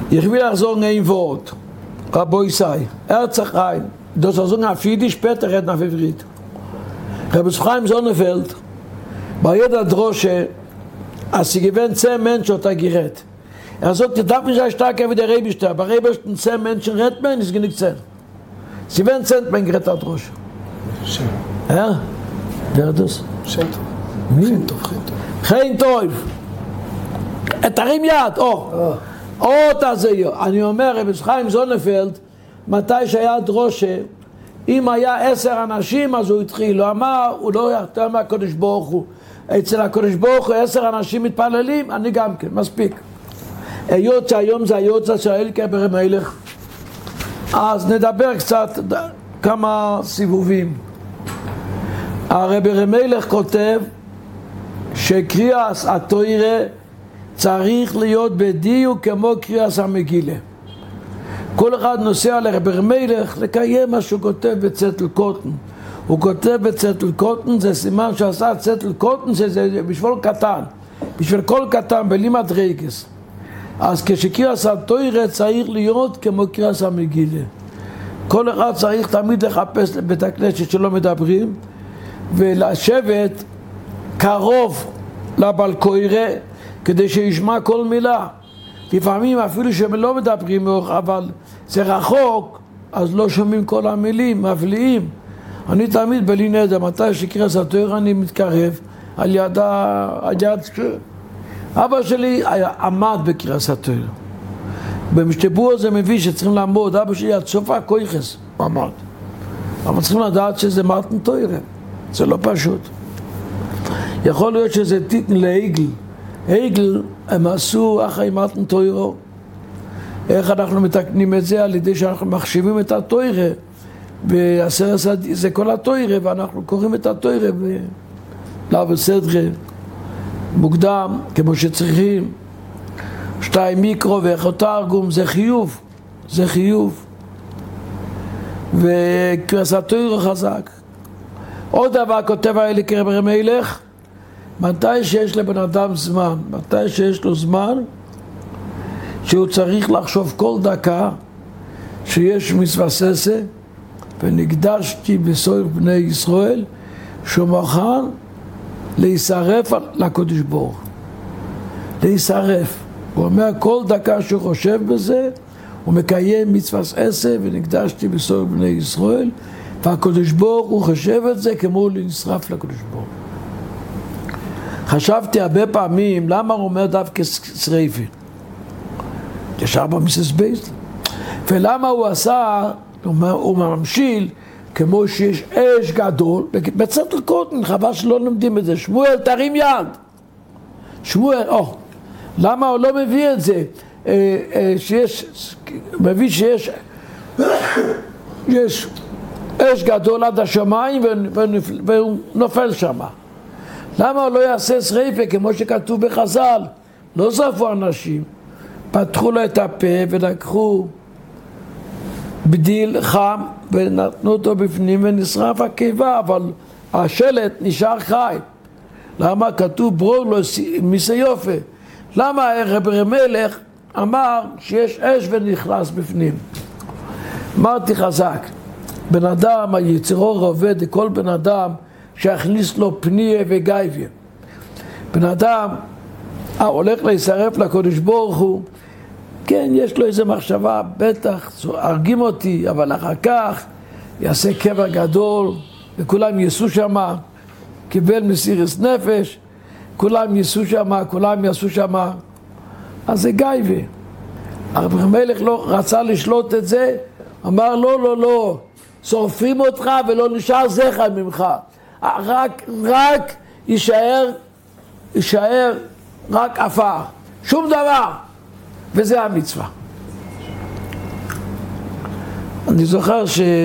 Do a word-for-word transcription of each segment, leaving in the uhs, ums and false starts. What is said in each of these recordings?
Ich will auch sagen ein Wort. Rabbi sei. Erzachrein. Das soll sagen auf Jiddisch, später reden auf Ivrit. Rabbi Chaim Sonnefeld, bei jeder Drosche, als sie gewinnt zehn Menschen, hat er gerät. Er sagt, ich darf nicht so stark wie der Rebischter, aber Rebischten zehn Menschen rät man, ist nicht zehn. Sie werden zehn, mein gerät der Drosche. Schön. Ja? Wer das? Schön. Chintov, Chintov. תרים יד, או, או תעזיו. אני אומר, רבי חיים זונפלד, מתי שהיה דרושה, אם היה עשר אנשים, אז הוא התחיל, הוא אמר, הוא לא יחתום מהקדוש ברוך הוא. אצל הקדוש ברוך הוא עשר אנשים מתפללים, אני גם כן, מספיק. היות שהיום זה היוצא של אליקה ברמלך, אז נדבר קצת, כמה סיבובים. הרבי רמלך כותב, שקריאס התוירה, צריך להיות בדיוק כמו קריאס המגילה. כל אחד נוסע לרבי רמלך לקיים מה שהוא כותב בצטל קוטן. הוא כותב בצטל קוטן, זה סימן שעשה צטל קוטן, שזה בשביל קטן, בשביל כל קטן, בלי מדרגס. אז כשקריאס התוירה צריך להיות כמו קריאס המגילה. כל אחד צריך תמיד לחפש לבית הכנסת שלא מדברים, ולשבת קרוב לבלקוירה, כדי שישמע כל מילה. לפעמים אפילו שהם לא מדברים, אבל זה רחוק, אז לא שומעים כל המילים, מבליעים. אני תמיד בלי נדע, מתי שקריאס התוירה אני מתקרב, על יד, על יד... אבא שלי עמד בקריאס התוירה. במשתבוע זה מביא שצריכים לעמוד, אבא שלי עד סוף הכויחס, הוא עמד. אבל צריכים לדעת שזה מתן תוירה, זה לא פשוט. יכול להיות שזה תיתן לעגל. עגל הם עשו אחרי מתן תוירו. איך אנחנו מתקנים את זה? על ידי שאנחנו מחשיבים את התוירה, ועשר זה כל התוירה, ואנחנו קוראים את התוירה ולאו סדרה מוקדם, כמו שצריכים. שתיים מיקרו ואיכו תרגום, זה חיוב, זה חיוב. וקריאס התוירה חזק. עוד דבר כותב האלה כרבי רמלך, מתי שיש לבן אדם זמן, מתי שיש לו זמן, שהוא צריך לחשוב כל דקה שיש מסבססה, ונקדשתי בסוף בני ישראל, שהוא מוכן להישרף לקודש ברוך. להישרף. הוא אומר כל דקה שהוא חושב בזה, הוא מקיים מצוות עשה ונקדשתי בסוף בני ישראל, והקודש ברוך הוא חושב את זה כמו להישרף לקודש ברוך. חשבתי הרבה פעמים, למה הוא אומר דווקא שריפה? ישר במיסס בייס. ולמה הוא עשה, הוא ממשיל, כמו שיש אש גדול, בצטל קוטן, חבל שלא לומדים את זה. שמואל, תרים יד. שמואל, או, למה הוא לא מביא את זה? שיש, מביא שיש, יש אש גדול עד השמיים והוא נופל שם. למה הוא לא יעשה שריפה כמו שכתוב בחז"ל? לא שרפו אנשים, פתחו לו את הפה ולקחו בדיל חם ונתנו אותו בפנים ונשרף הקיבה, אבל השלט נשאר חי. למה? כתוב ברור לו מסיופה. למה רבי רמלך אמר שיש אש ונכנס בפנים? אמרתי חזק, בן אדם היצרו עובד לכל בן אדם שהכניס לו פניה וגייביה. בן אדם הולך להישרף לקודש ברוך הוא, כן, יש לו איזו מחשבה, בטח, הרגים אותי, אבל אחר כך יעשה קבר גדול, וכולם ייסעו שם, קיבל מסירת נפש, כולם ייסעו שם, כולם יעשו שם, אז זה גייביה. הרבי המלך לא רצה לשלוט את זה, אמר לא, לא, לא, שורפים אותך ולא נשאר זכר ממך. רק, רק יישאר, יישאר רק עפר, שום דבר, וזה המצווה. אני זוכר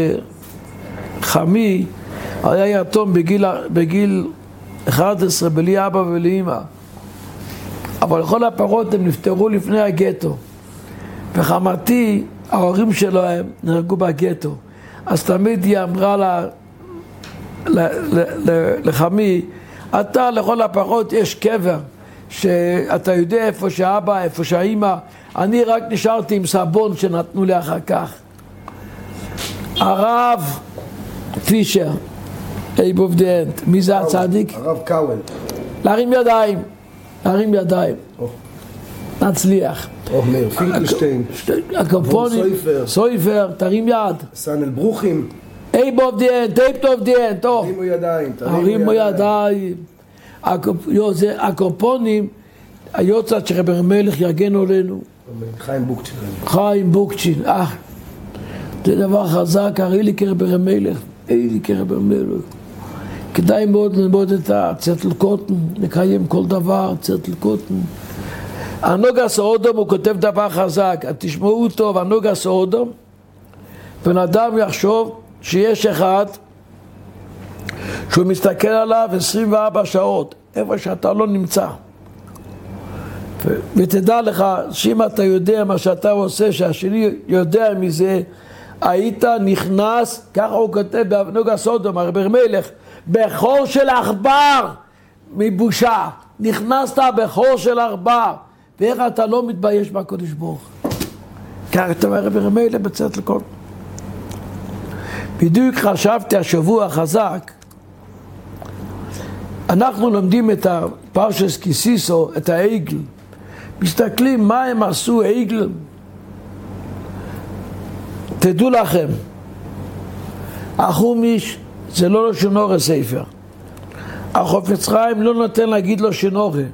שחמי היה יתום בגיל, בגיל אחד עשרה בלי אבא ובלי אמא, אבל לכל הפרות הם נפטרו לפני הגטו, וחמתי, ההורים שלהם נהרגו בגטו, אז תמיד היא אמרה לה, לחמי, אתה לכל הפחות יש קבר, שאתה יודע איפה שהאבא, איפה שהאמא, אני רק נשארתי עם סבון שנתנו לי אחר כך. הרב פישר, אייב אוף די אנד, מי זה הצדיק? הרב קאוול. להרים ידיים, להרים ידיים. נצליח. או, מאיר פינקלשטיין. הקופונים, סויפר, תרים יד. סנל ברוכים. אייב אוף די אנד, אייב אוף די אנד, טוב. תרימו ידיים, תרימו ידיים. הקופונים, היוצאת שרבי מלך יגן עלינו. חיים בוקצ'ין. חיים בוקצ'ין, אה. זה דבר חזק, הרי לי כרבי מלך. אי לי כרבי מלך. כדאי מאוד ללמוד את הצטל קוטן, לקיים כל דבר, צטל קוטן. הנוגה סעודום הוא כותב דבר חזק, תשמעו טוב, הנוגה סעודום, בן אדם יחשוב שיש אחד שהוא מסתכל עליו עשרים וארבע שעות, איפה שאתה לא נמצא. ו- ותדע לך, שאם אתה יודע מה שאתה עושה, שהשני יודע מזה, היית נכנס, ככה הוא כותב בנוגה סעודום, הרבי מלך, בחור של עכבר מבושה, נכנסת בחור של עכבר, ואיך אתה לא מתבייש בקדוש ברוך הוא. ככה אתה אומר רבי מלך בצאת לכל. בדיוק חשבתי השבוע חזק, אנחנו לומדים את הפרשס קיסיסו, את העגל, מסתכלים מה הם עשו העגל. תדעו לכם, החומיש זה לא לשון הרע ספר. החפץ חיים לא נותן להגיד לו לשון הרע.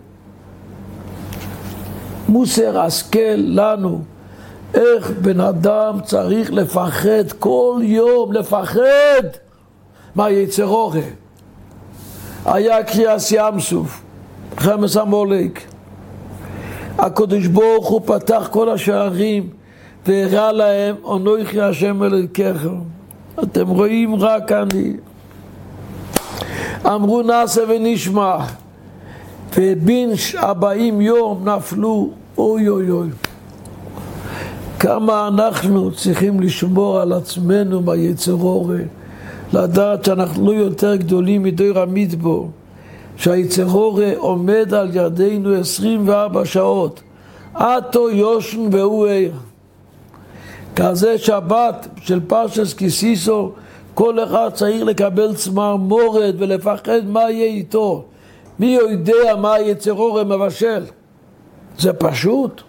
מוסר השכל לנו איך בן אדם צריך לפחד כל יום, לפחד מה יצר הרע. היה קריאס ים סוף, חמאס עמלק. הקדוש ברוך הוא פתח כל השערים והראה להם, אנוכי השם אלוקיכם. אתם רואים רק אני. אמרו נעשה ונשמע, ובין ארבעים יום נפלו. אוי אוי אוי, כמה אנחנו צריכים לשמור על עצמנו מהיצר הרע, לדעת שאנחנו לא יותר גדולים מדור המדבר, שהיצר הרע עומד על ידינו עשרים וארבע שעות, עתו יושן והוא ער. כזה שבת של פרשס קיסיסו, כל אחד צריך לקבל צמרמורת ולפחד מה יהיה איתו. מי יודע מה היצר הרע מבשל? זה פשוט.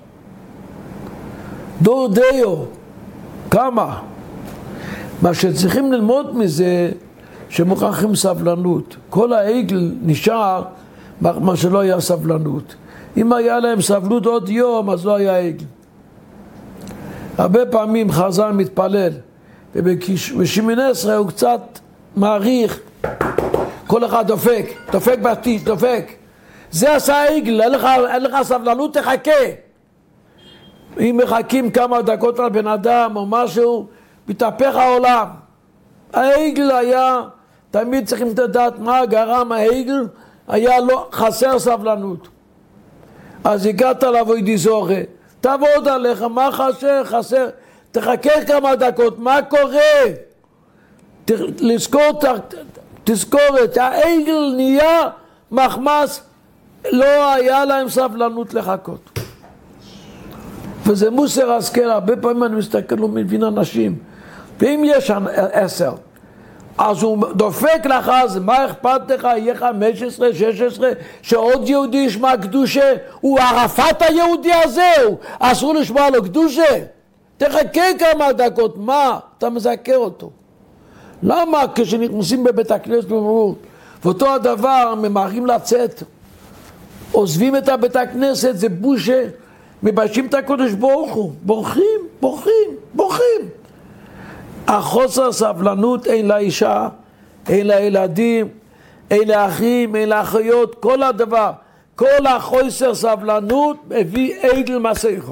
דור דיו, כמה? מה שצריכים ללמוד מזה, שמוכרחים סבלנות. כל העגל נשאר מה שלא היה סבלנות. אם היה להם סבלנות עוד יום, אז לא היה עגל. הרבה פעמים חז"ל מתפלל, ובשמיני עשרה הוא קצת מעריך, כל אחד דופק, דופק בתיש, דופק. זה עשה עגל, אין לך, אין לך סבלנות, תחכה. אם מחכים כמה דקות על בן אדם או משהו, מתהפך העולם. העגל היה, תמיד צריכים לדעת מה גרם העגל, היה לו חסר סבלנות. אז הגעת לעבוד זוכה, תעבוד עליך, מה חסר? חסר, תחכה כמה דקות, מה קורה? לזכור, תזכורת, העגל נהיה מחמס, לא היה להם סבלנות לחכות. וזה מוסר השכל, הרבה פעמים אני מסתכל ומבין אנשים, ואם יש עשר, אז הוא דופק לך, אז מה אכפת לך, יהיה חמש עשרה, שש עשרה, שעוד יהודי ישמע קדושה, הוא ערפאת היהודי הזה, אסור לשמוע לו קדושה. תחכה כמה דקות, מה? אתה מזכר אותו. למה כשנכנסים בבית הכנסת במהות, ואותו הדבר ממהרים לצאת, עוזבים את הבית הכנסת, זה בושה, מביישים את הקדוש ברוך הוא, בורחים, בורחים, בורחים. החוסר סבלנות אין לאישה, אין לילדים, אין לאחים, אין לאחיות, כל הדבר, כל החוסר סבלנות מביא עגל מסכו.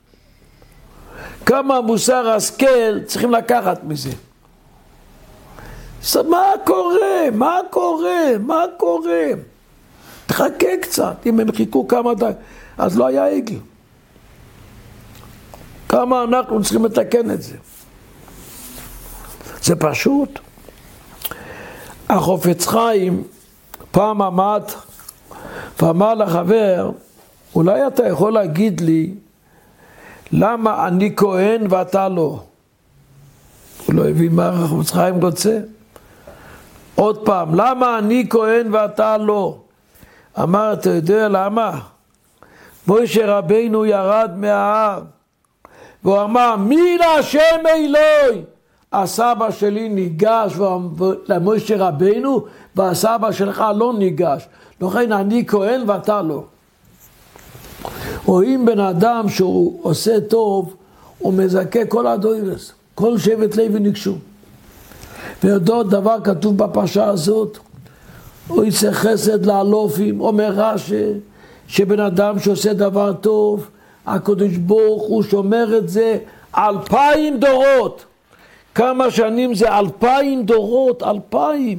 כמה מוסר השכל צריכים לקחת מזה. מה קורה? מה קורה? מה קורה? תחכה קצת, אם הם חיכו כמה דקות, אז לא היה עגל. כמה אנחנו צריכים לתקן את זה. זה פשוט. החפץ חיים פעם עמד ואמר לחבר, אולי אתה יכול להגיד לי למה אני כהן ואתה לא? הוא לא הבין מה החפץ חיים רוצה. עוד פעם, למה אני כהן ואתה לא? אמר, אתה יודע למה? משה רבינו ירד מההר, והוא אמר, מי להשם אלוהי? הסבא שלי ניגש למשה רבינו, והסבא שלך לא ניגש. לכן אני כהן ואתה לא. או אם בן אדם שהוא עושה טוב, הוא מזכה כל הדוירס, כל שבט לוי ניגשו. ויודעות דבר כתוב בפרשה הזאת, הוא יצא חסד לאלופים, אומר רש"י, שבן אדם שעושה דבר טוב, הקדוש ברוך הוא שומר את זה אלפיים דורות. כמה שנים זה אלפיים דורות, אלפיים.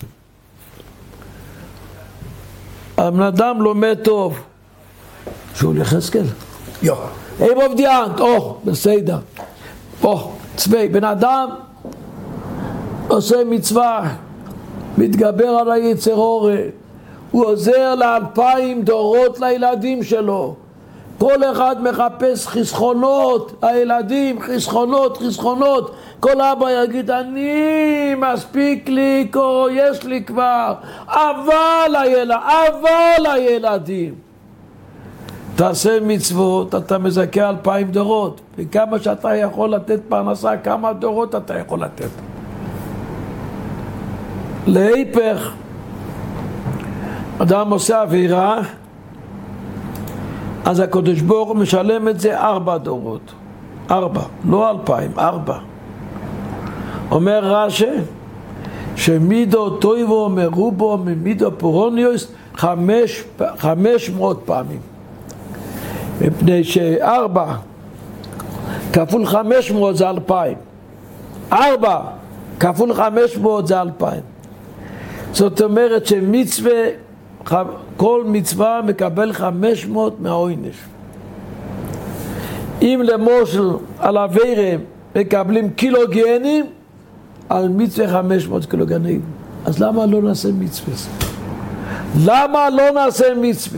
הבן אדם לומד טוב. שהוא יחזקאל. יו. אי מובדיאנט, או, בסדר. או, צווי, בן אדם עושה מצווה, מתגבר על היצר אורה, הוא עוזר לאלפיים דורות לילדים שלו. כל אחד מחפש חסכונות, הילדים, חסכונות, חסכונות. כל אבא יגיד, אני מספיק לי, יש לי כבר, אבל הילד, אבל הילדים. תעשה מצוות, אתה מזכה אלפיים דורות, וכמה שאתה יכול לתת פרנסה, כמה דורות אתה יכול לתת. להיפך, אדם עושה עבירה, אז הקדוש ברוך הוא משלם את זה ארבע דורות. ארבע, לא אלפיים, ארבע. אומר רש"י, שמידו טויבו מרובו ממידו פורוניוס חמש, חמש מאות פעמים. מפני שארבע כפול חמש מאות זה אלפיים. ארבע כפול חמש מאות זה אלפיים. זאת אומרת שמצווה, כל מצווה מקבל חמש מאות מהעונש. אם למושל על עבירה מקבלים קילוגנים, על מצווה חמש מאות קילוגנים. אז למה לא נעשה מצווה? למה לא נעשה מצווה?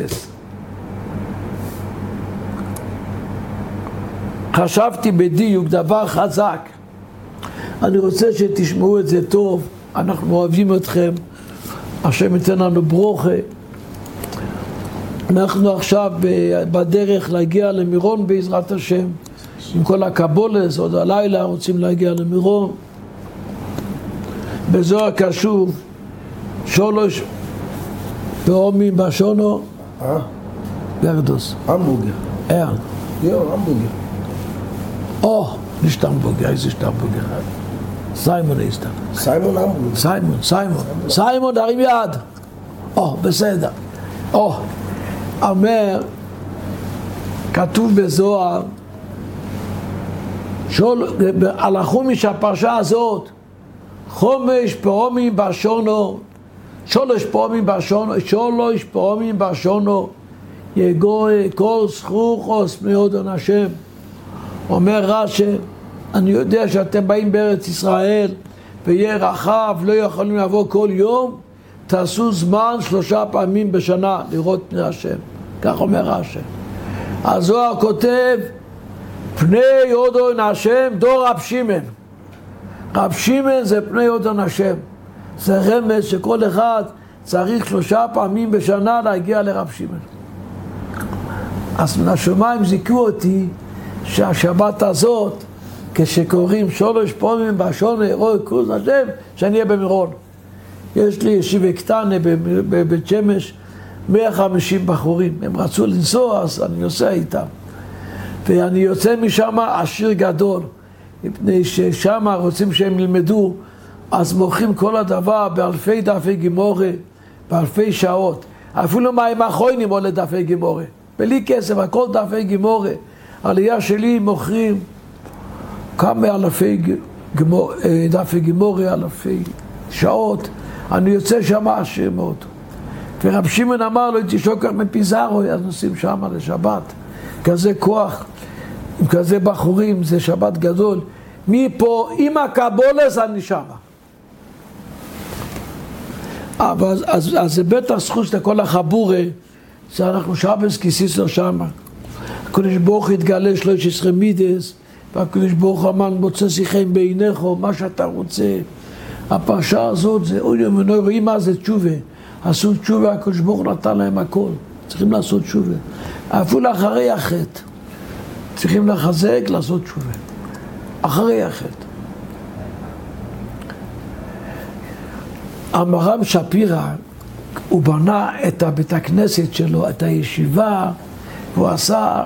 חשבתי בדיוק דבר חזק. אני רוצה שתשמעו את זה טוב. אנחנו אוהבים אתכם. השם ייתן לנו ברוכה. אנחנו עכשיו בדרך להגיע למירון בעזרת השם. עם כל הקבולס, עוד הלילה רוצים להגיע למירון. בזוהר כתוב שלוש פעמים בשונו גרדוס. המבורגר. אה. יו, המבורגר. או, nicht Hamburger, es ist Hamburger. סיימון ist da. סיימון המבורגר. סיימון, סיימון. סיימון, תרים יד. או, בסדר. או, אומר, כתוב בזוהר, על החומש הפרשה הזאת, חומש פעמים בשונו, שלוש פעמים בשונו, שלוש פעמים בשונו, יגוי כל זכוכוס מאודון השם. אומר רש"י, אני יודע שאתם באים בארץ ישראל ויהיה רחב, לא יכולים לבוא כל יום, תעשו זמן שלושה פעמים בשנה לראות פני השם. כך אומר רש"י. הזוהר כותב, פני אודון השם דור רב שמעון. רב שמעון זה פני אודון השם. זה רמז שכל אחד צריך שלושה פעמים בשנה להגיע לרב שמעון. אז מן השמיים זיכו אותי שהשבת הזאת, כשקוראים שלוש פעמים בשונו ירוי כוז השם, שאני אהיה במירון. יש לי ישיבה קטנה בבית שמש, מאה וחמישים בחורים. הם רצו לנסוע, אז אני נוסע איתם. ואני יוצא משם עשיר גדול, מפני ששם רוצים שהם ילמדו, אז מוכרים כל הדבר באלפי דפי גימורה, באלפי שעות. אפילו מים אחרונים עולה דפי גימורה. בלי כסף, הכל דפי גימורה. העלייה שלי מוכרים כמה אלפי גימור, דפי גימורה, אלפי שעות. אני יוצא שם עשיר מאוד. ורב שמעון אמר לו, תשוקח מפיזרו, אז נוסעים שם לשבת. כזה כוח, עם כזה בחורים, זה שבת גדול. מפה, עם הקבולס, אני שם. אבל אז, אז, אז זה בטח זכות לכל החבורה, שאנחנו שבס כיסיסו שם. הקדוש ברוך התגלה שלוש עשרה מידס, והקדוש ברוך אמר מוצא שיחים בעיניך, מה שאתה רוצה. הפרשה הזאת זה אוי יום ונוי, רואים מה זה תשובה. עשו תשובה, הקדוש ברוך נתן להם הכל. צריכים לעשות תשובה. אפילו אחרי החטא. צריכים לחזק, לעשות תשובה. אחרי החטא. המר"ם שפירא, הוא בנה את בית הכנסת שלו, את הישיבה, והוא עשה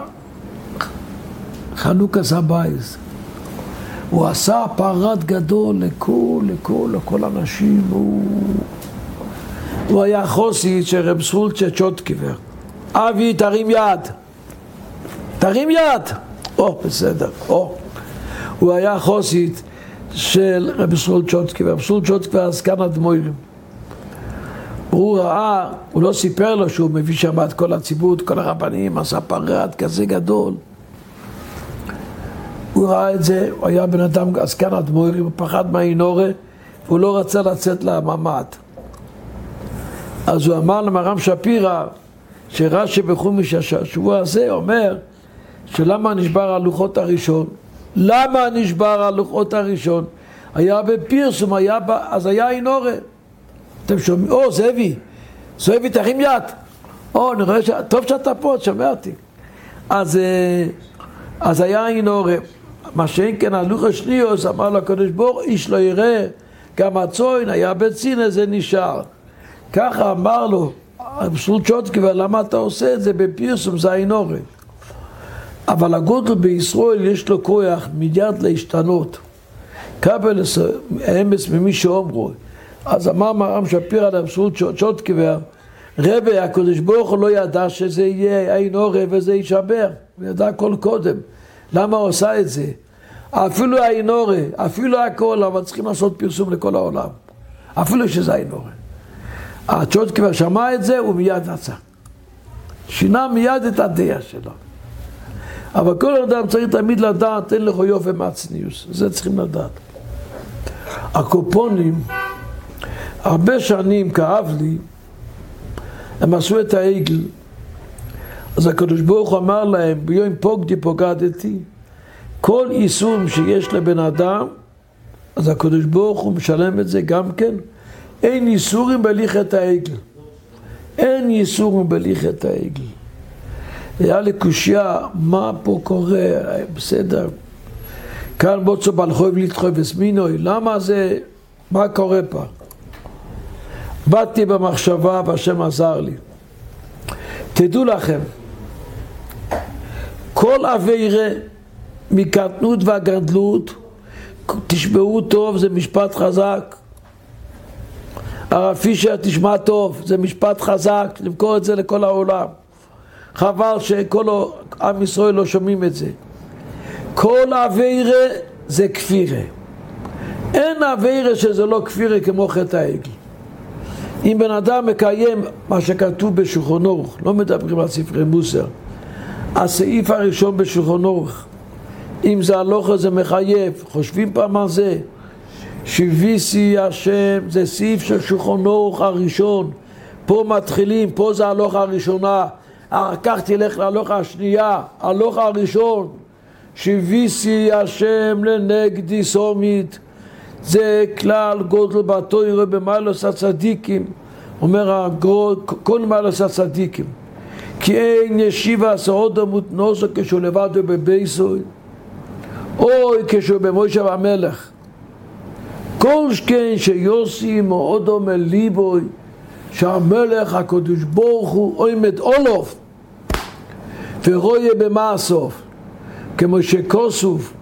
חנוכה סבייס. הוא עשה פרד גדול לכל, לכל, לכל אנשים. הוא, הוא היה חוסית של רב סולצ'ה צ'וטקיבר. אבי, תרים יד. תרים יד. או, בסדר, או. הוא היה חוסית של רב סולצ'ה צ'וטקיבר. רב סולצ'ה צ'וטקיבר עסקן אדמו"רים. הוא ראה, הוא לא סיפר לו שהוא מביא שם את כל הציבור, את כל הרבנים, עשה פרד כזה גדול. הוא ראה את זה, הוא היה בן אדם עסקן אדמו"רים, הוא פחד מהאינורה, והוא לא רצה לצאת לממ"ד. אז הוא אמר למר"ם שפירא, שרש"י בחומש השבוע הזה אומר, שלמה נשבר הלוחות הראשון? למה נשבר הלוחות הראשון? היה בפרסום, היה ב... אז היה אינורה. אתם שומעים? או, זאבי, זאבי תרים יד. או, אני רואה ש... טוב שאתה פה, שמעתי. אז, אז היה אינורה. מה שאין כן הלוך השניוס, אמר לו הקדוש ברוך איש לא יראה, גם הצוין היה בצינא, זה נשאר. ככה אמר לו, סולצ'ה צ'וטקיבר, למה אתה עושה את זה בפרסום, זה אינורה. אבל הגודל בישראל יש לו כוח מיד להשתנות. קבל אמס ממי שאומרו. אז אמר מר"ם שפירא לסולצ'ה צ'וטקיבר, רבי הקדוש ברוך הוא לא ידע שזה יהיה אינורה וזה יישבר. הוא ידע כל קודם. למה הוא עושה את זה? אפילו האינורה, אפילו הכל, אבל צריכים לעשות פרסום לכל העולם. אפילו שזה האינורה. הצ'וטקיבר שמע את זה, הוא מיד יצא. שינה מיד את הדעה שלו. אבל כל אדם צריך תמיד לדעת, אין לך יופי מהצניעות. זה צריכים לדעת. הקופונים, הרבה שנים כאב לי, הם עשו את העגל. אז הקדוש ברוך הוא אמר להם, ביום פוגדי פוגדתי, כל איסור שיש לבן אדם, אז הקדוש ברוך הוא משלם את זה גם כן. אין איסורים בליכת העגל. אין איסורים בליכת העגל. היה לי קושיה, מה פה קורה? בסדר. כאן בוצו בלחוי ולתחוי וסמינוי. למה זה? מה קורה פה? באתי במחשבה והשם עזר לי. תדעו לכם, כל עבירה מקטנות והגדלות, תשמעו טוב, זה משפט חזק. הרב פישר, תשמע טוב, זה משפט חזק, למכור את זה לכל העולם. חבל שכל עם ישראל לא שומעים את זה. כל עבירה זה כפירה. אין עבירה שזה לא כפירה כמו חטא העגל. אם בן אדם מקיים מה שכתוב בשולחן ערוך, לא מדברים על ספרי מוסר, הסעיף הראשון בשולחן ערוך, אם זה הלכה זה מחייב, חושבים פעם על זה, שיביסי השם, זה סעיף של שולחן ערוך הראשון, פה מתחילים, פה זה הלכה הראשונה, אחר כך תלך להלכה השנייה, הלכה הראשון, שיביסי השם לנגדי סומית, זה כלל גודל בתורה במעלות הצדיקים, אומר הגרוד, כל מעלות הצדיקים, כי אין ישיבה סעוד המותנוסו כשהוא לבד בבייסוי, אוי כשהוא במוישה המלך, כל שכן שיוסי מאוד אומר ליבוי, שהמלך הקדוש ברוך הוא עומד אולוף, ורואה במה הסוף, כמו שכוסוף,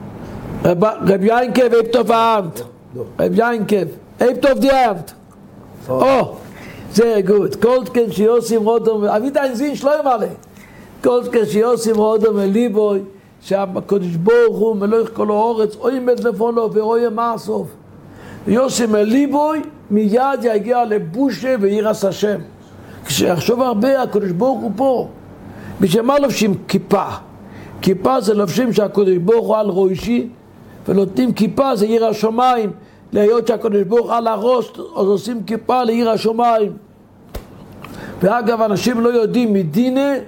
רב יינקב, איפה טוב האנט? רב יינקב, איפה טוב די האנט? או, זה גוד. כל שכן שיוסי מאוד אומר, אבית אינזין שלום עלי. כל שכן שיוסי מאוד אומר ליבוי, שהקדוש ברוך הוא מלך כל האורץ, עומד לפונו ורואה מה הסוף. יוסי מליבוי מיד יגיע לבושה וירס השם. כשיחשוב הרבה, הקדוש ברוך הוא פה. בשביל מה לובשים כיפה? כיפה זה לובשים שהקדוש ברוך הוא על ראשי, ונותנים כיפה זה עיר השמיים. להיות שהקדוש ברוך על הראש, אז עושים כיפה לעיר השמיים. ואגב, אנשים לא יודעים מדינה,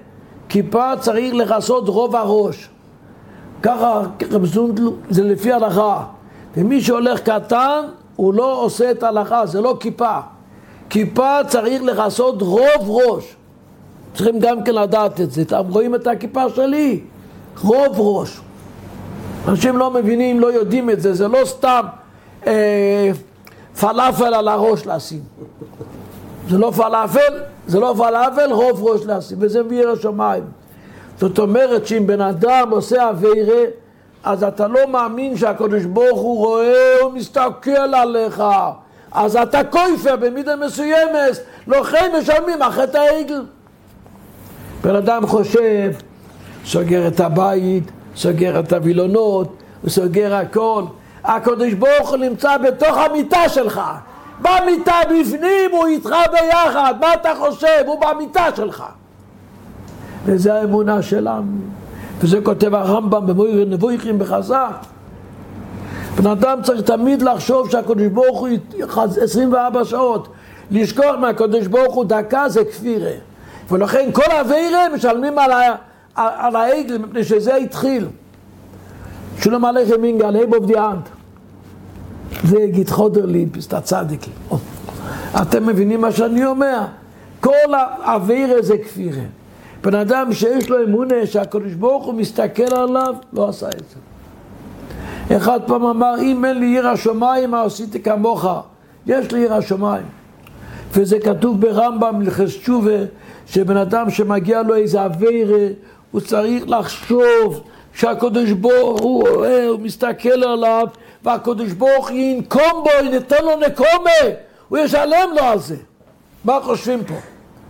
כיפה צריך לכסות רוב הראש. ככה זה לפי הלכה. ומי שהולך קטן, הוא לא עושה את ההלכה, זה לא כיפה. כיפה צריך לכסות רוב ראש. צריכים גם כן לדעת את זה. אתם רואים את הכיפה שלי? רוב ראש. אנשים לא מבינים, לא יודעים את זה. זה לא סתם אה, פלאפל על הראש לשים. זה לא פלאפל, זה לא פלאפל, רוב ראש לשים. וזה מביא השמיים. זאת אומרת שאם בן אדם עושה עבירה, אז אתה לא מאמין שהקדוש ברוך הוא רואה ומסתכל עליך. אז אתה כופר במידה מסוימת, לכן משלמים אחת העגל. בן אדם חושב, סוגר את הבית, סוגר את הווילונות, הוא סוגר הכל. הקדוש ברוך הוא נמצא בתוך המיטה שלך. במיטה בפנים הוא איתך ביחד. מה אתה חושב? הוא במיטה שלך. וזה האמונה שלנו. וזה כותב הרמב"ם במויר נבוכים בחז"ל. בן אדם צריך תמיד לחשוב שהקדוש ברוך הוא עשרים וארבע שעות. לשכוח מהקדוש ברוך הוא דקה זה כפירה. ולכן כל עבירה משלמים על, ה, על העגל, מפני שזה התחיל. שלום עליכם מינגל, היי בובדיאנט. זה גיד חודר לי, פסטה צדיקי. אתם מבינים מה שאני אומר? כל העבירה זה כפירה. בן אדם שיש לו אמונה שהקדוש ברוך הוא מסתכל עליו, לא עשה את זה. אחד פעם אמר, אם אין לי עיר השמיים, מה עשיתי כמוך? יש לי עיר השמיים. וזה כתוב ברמב"ם מלכס תשובה, שבן אדם שמגיע לו איזה עבירה, הוא צריך לחשוב שהקדוש ברוך הוא רואה, הוא מסתכל עליו, והקדוש ברוך ינקום בו, ייתן לו נקומה, הוא ישלם לו על זה. מה חושבים פה?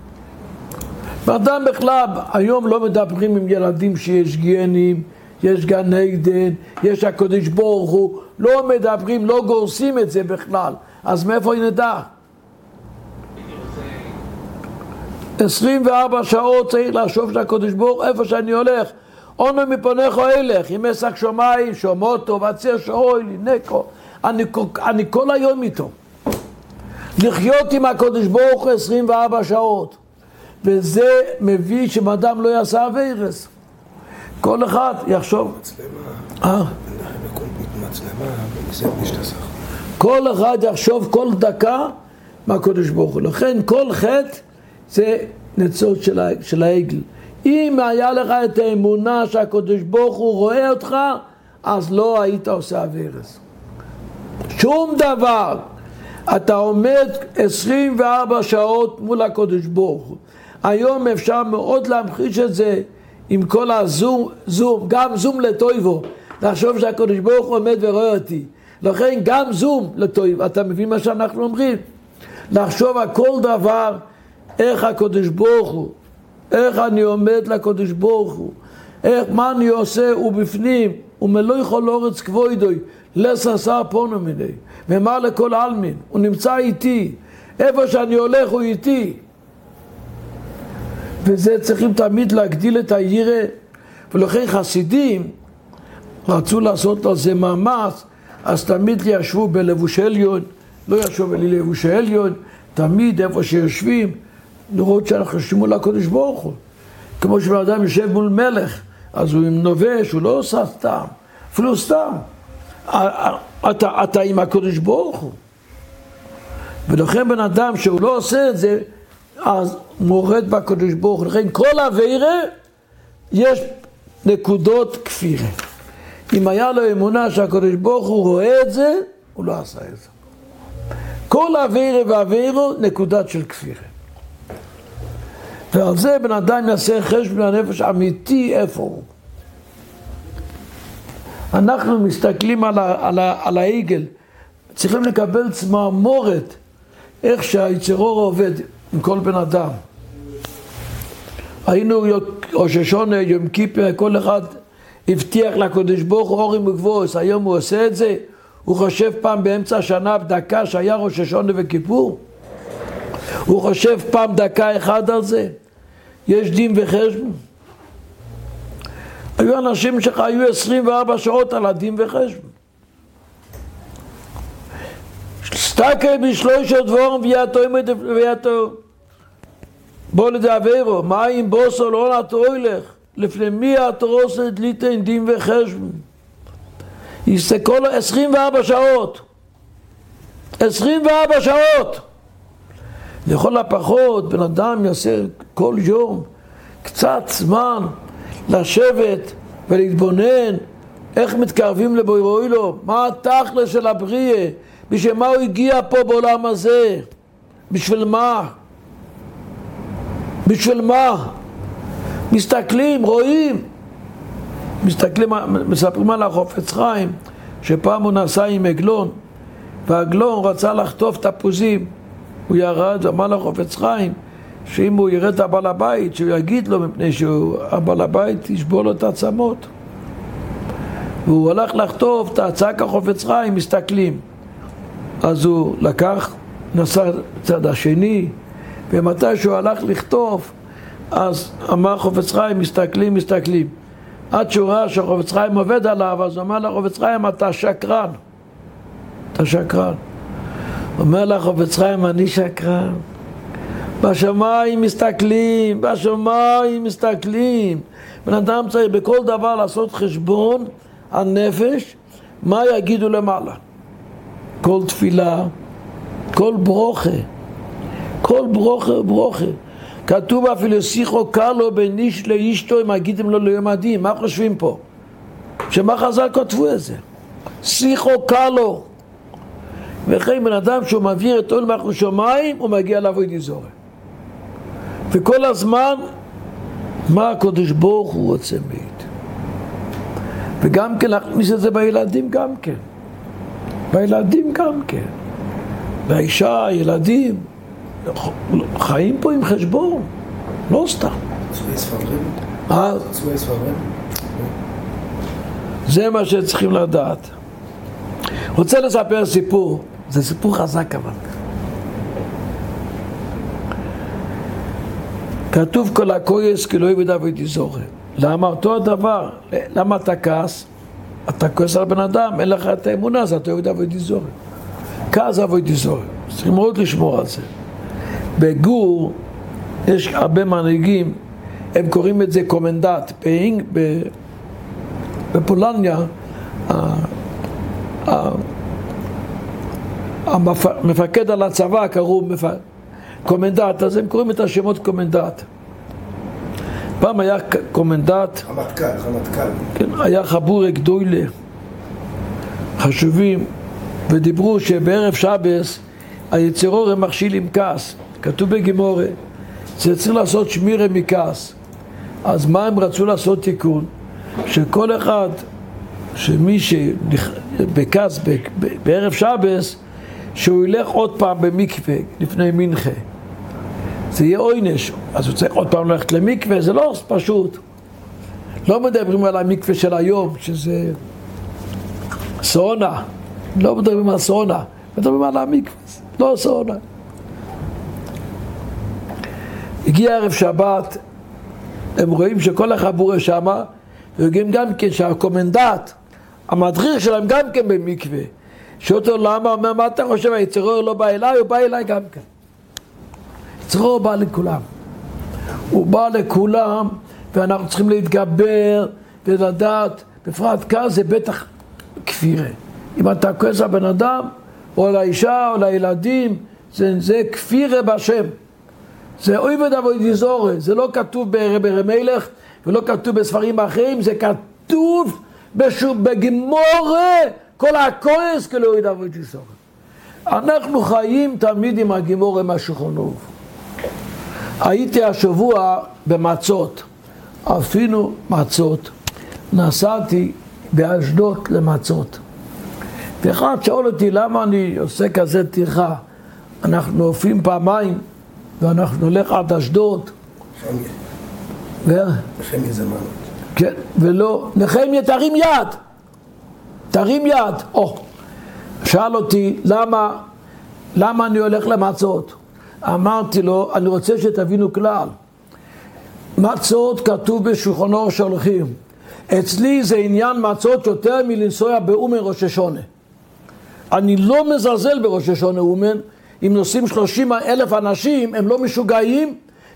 באדם בכלל, היום לא מדברים עם ילדים שיש גיהנים, יש גן עדן, יש הקדוש ברוך הוא, לא מדברים, לא גורסים את זה בכלל. אז מאיפה נדע? עשרים וארבע שעות צריך לחשוב שהקדוש ברוך, איפה שאני הולך, אונו מפונך הלך, אם אסק שמיים, שומותו, ועצר שאוי לי, נקו, אני, אני כל היום איתו. לחיות עם הקדוש ברוך עשרים וארבע שעות. וזה מביא שאדם לא יעשה עבירס. כל אחד יחשוב. מצלמה. כל אחד יחשוב כל דקה מהקדוש ברוך הוא. לכן כל חטא זה ניצוץ של העגל. אם היה לך את האמונה שהקדוש ברוך הוא רואה אותך, אז לא היית עושה עבירס. שום דבר. אתה עומד עשרים וארבע שעות מול הקדוש ברוך הוא. היום אפשר מאוד להמחיש את זה עם כל הזום, זום, גם זום לטויבו. לחשוב שהקדוש ברוך הוא עומד ורואה אותי. לכן גם זום לטויבו. אתה מבין מה שאנחנו אומרים? לחשוב על כל דבר, איך הקדוש ברוך הוא, איך אני עומד לקדוש ברוך הוא, איך, מה אני עושה, הוא בפנים, הוא מלא יכול אורץ כבוידוי, לססה פונו מיני, ומה לכל אלמין, הוא נמצא איתי, איפה שאני הולך הוא איתי. וזה צריכים תמיד להגדיל את היראה, ולכן חסידים רצו לעשות על זה מאמץ, אז תמיד ישבו בלבוש עליון, לא ישבו בלבוש עליון, תמיד איפה שיושבים, לראות שאנחנו יושבים מול הקדוש ברוך הוא. כמו שבן אדם יושב מול מלך, אז הוא נובש, הוא לא עושה סתם, אפילו סתם. אתה, אתה עם הקדוש ברוך הוא. ולכן בן אדם שהוא לא עושה את זה, אז מורד בקדוש ברוך הוא. לכן כל עבירה יש נקודות כפירה. אם היה לו אמונה שהקדוש ברוך הוא רואה את זה, הוא לא עשה את זה. כל עבירה ועבירה נקודת של כפירה. ועל זה בן אדם יעשה חשבון הנפש אמיתי איפה הוא. אנחנו מסתכלים על, ה, על, ה, על העגל, צריכים לקבל צמרמורת איך שהיצרור עובד עם כל בן אדם. היינו ראש השונה, יום כיפר, כל אחד הבטיח לקדוש ברוך הוא אורים וגבוס, היום הוא עושה את זה, הוא חושב פעם באמצע השנה בדקה שהיה ראש השונה וכיפור, הוא חושב פעם דקה אחד על זה, יש דין וחשבון. היו אנשים שחיו עשרים וארבע שעות על הדין וחשבון. סתקי בשלושה דבורים ויעתו ויעתו. בוא לדעבירו, מה אם בוסו לא נתוילך? לפני מי התרוסת ליתן דין וחשבון? יסתכל לו עשרים וארבע שעות. עשרים וארבע שעות. לכל הפחות, בן אדם יעשה כל יום קצת זמן לשבת ולהתבונן איך מתקרבים לבורא לו, מה התכל'ס של הבריאה, בשביל מה הוא הגיע פה בעולם הזה, בשביל מה? בשביל מה? מסתכלים, רואים, מסתכלים, מספרים על החופץ חיים, שפעם הוא נסע עם עגלון, והעגלון רצה לחטוף תפוזים, הוא ירד ואמר לחופץ חיים, שאם הוא יראה את הבעל הבית, שהוא יגיד לו, מפני שהבעל הבית ישבור לו את העצמות. והוא הלך לחטוף את הצעק החופץ חיים, מסתכלים. אז הוא לקח, נסע צד השני, ומתי שהוא הלך לכתוב, אז אמר חופץ חיים, מסתכלים, מסתכלים. עד שהוא ראה שהחופץ חיים עובד עליו, אז הוא אמר לחופץ חיים, אתה שקרן. אתה שקרן. אומר לחופץ חיים, אני שקרן. בשמיים מסתכלים, בשמיים מסתכלים. בן אדם צריך בכל דבר לעשות חשבון הנפש, מה יגידו למעלה. כל תפילה, כל ברוכה, כל ברוכה ברוכה. כתוב אפילו שיחו קלו בין איש לאשתו אם הגיתם לו ליום הדין. מה חושבים פה? שמה חז"ל כתבו את זה? שיחו קלו. וכן בן אדם שהוא מעביר את עול מלכות שמיים, הוא מגיע לעבודה זרה. וכל הזמן, מה הקדוש ברוך הוא רוצה מעיד. וגם כן להכניס את זה בילדים גם כן. בילדים גם כן. והאישה, ילדים, חיים פה עם חשבון. לא סתם. צווי ספרים? אה? צווי ספרים? זה מה שצריכים לדעת. רוצה לספר סיפור. זה סיפור חזק אבל. כתוב כל הכויס כי לא יבד עבודי זורה. למה אותו הדבר? למה אתה כעס? אתה כועס על בן אדם, אין לך את האמונה, אז אתה יבד עבודי זורה. כעס עבודי זורה. צריכים מאוד לשמור על זה. בגור יש הרבה מנהיגים, הם קוראים את זה קומנדט. באינג, בפולניה, המפקד על הצבא קראו קומנדט, אז הם קוראים את השמות קומנדט. פעם היה קומנדט, חמתקל, חמתקל. כן, היה חבורי גדולה, חשובים, ודיברו שבערב שבס היצרור הם מכשילים כעס. כתוב בגימורה, זה צריך לעשות שמירה מכעס. אז מה הם רצו לעשות תיקון? שכל אחד, שמי שבכעס בערב שבס, שהוא ילך עוד פעם במקווה לפני מנחה. זה יהיה עונש, אז הוא צריך עוד פעם ללכת למקווה, זה לא פשוט. לא מדברים על המקווה של היום, שזה סונה. לא מדברים על סונה, מדברים על המקווה, לא סונה. הגיע ערב שבת, הם רואים שכל החבורה שמה, ורואים גם כן שהקומנדט, המדריך שלהם גם כן במקווה. שאותו למה, אומר, מה אתה חושב, היצרור לא בא אליי, הוא בא אליי גם כן. היצרור בא לכולם. הוא בא לכולם, ואנחנו צריכים להתגבר ולדעת, בפרט כאן זה בטח כפירה. אם אתה כועס על בן אדם, או לאישה, או לילדים, זה, זה כפירה בשם. זה אויבד עבודי זרה, זה לא כתוב ברבי מלך, ולא כתוב בספרים אחרים, זה כתוב בגימורה, כל הכועס כאילו אויבד עבודי זרה. אנחנו חיים תמיד עם הגימורה מהשולחן. הייתי השבוע במצות, אפילו מצות, נסעתי באשדוד למצות. ואחד שאול אותי למה אני עושה כזה טרחה, אנחנו עופים פעמיים, ואנחנו הולך עד אשדוד. נחמיה. נחמיה זה מעלות. כן, ולא, נחמיה תרים יד. תרים יד. או, שאל אותי, למה, למה אני הולך למצות? אמרתי לו, אני רוצה שתבינו כלל. מצות כתוב בשולחנו שהולכים. אצלי זה עניין מצות יותר מלנסוע באומן ראש השונה. אני לא מזלזל בראש השונה אומן, אם נוסעים שלושים אלף אנשים, הם לא משוגעים,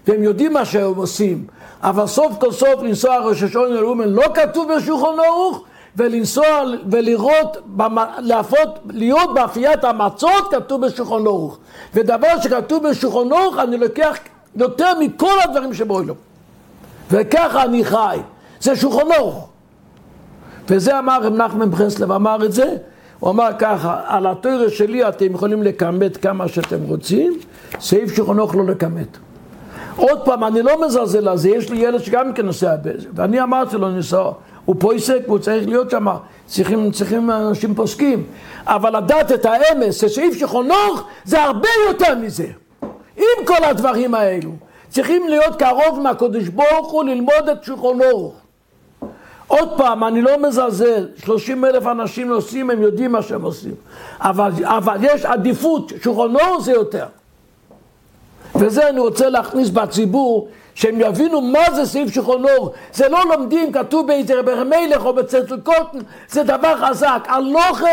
והם יודעים מה שהם עושים, אבל סוף כל סוף לנסוע ראש השונה לאומן לא כתוב בשולחן ערוך, ולנסוע ולראות, להפות, להיות באפיית המצות כתוב בשולחן ערוך. ודבר שכתוב בשולחן ערוך אני לוקח יותר מכל הדברים שבעולם. וככה אני חי. זה שולחן ערוך. וזה אמר רב נחמן ברסלב, אמר את זה. הוא אמר ככה, על התורה שלי אתם יכולים לקמת כמה שאתם רוצים, סעיף שולחן ערוך לא לקמת. עוד פעם, אני לא מזלזל על זה, יש לי ילד שגם כן נוסע בזה, ואני אמרתי לו ניסוע, הוא פוסק והוא צריך להיות שם, צריכים, צריכים אנשים פוסקים, אבל לדעת את האמס, שסעיף שולחן ערוך זה הרבה יותר מזה. עם כל הדברים האלו, צריכים להיות קרוב מהקדוש ברוך הוא ללמוד את שולחן ערוך. עוד פעם, אני לא מזלזל, שלושים אלף אנשים נוסעים, הם יודעים מה שהם עושים, אבל, אבל יש עדיפות, שולחן ערוך זה יותר. וזה אני רוצה להכניס בציבור, שהם יבינו מה זה סעיף שולחן ערוך. זה לא לומדים, כתוב באיזה רבי מלך או בצלצל קוטן, זה דבר חזק, הלוכה.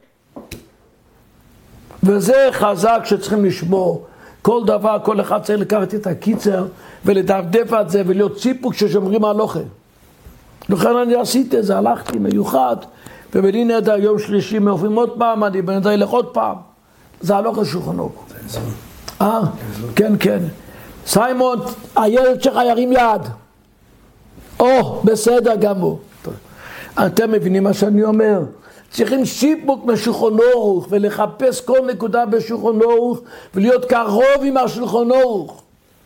וזה חזק שצריכים לשמור. כל דבר, כל אחד צריך לקחת את הקיצר ולדפדף את זה ולהיות ציפוק ששומרים הלוכה. לכן אני עשיתי את זה, הלכתי מיוחד, ובלי נדע יום שלישי מעופים עוד פעם, אני בנדע ילך עוד פעם. זה הלוכה שולחן ערוך. אה? כן, כן. סיימון, הילד שלך ירים יד. או, בסדר גמור. אתם מבינים מה שאני אומר? צריכים שיפוק משולחן ערוך ולחפש כל נקודה בשולחן ערוך ולהיות קרוב עם השולחן ערוך.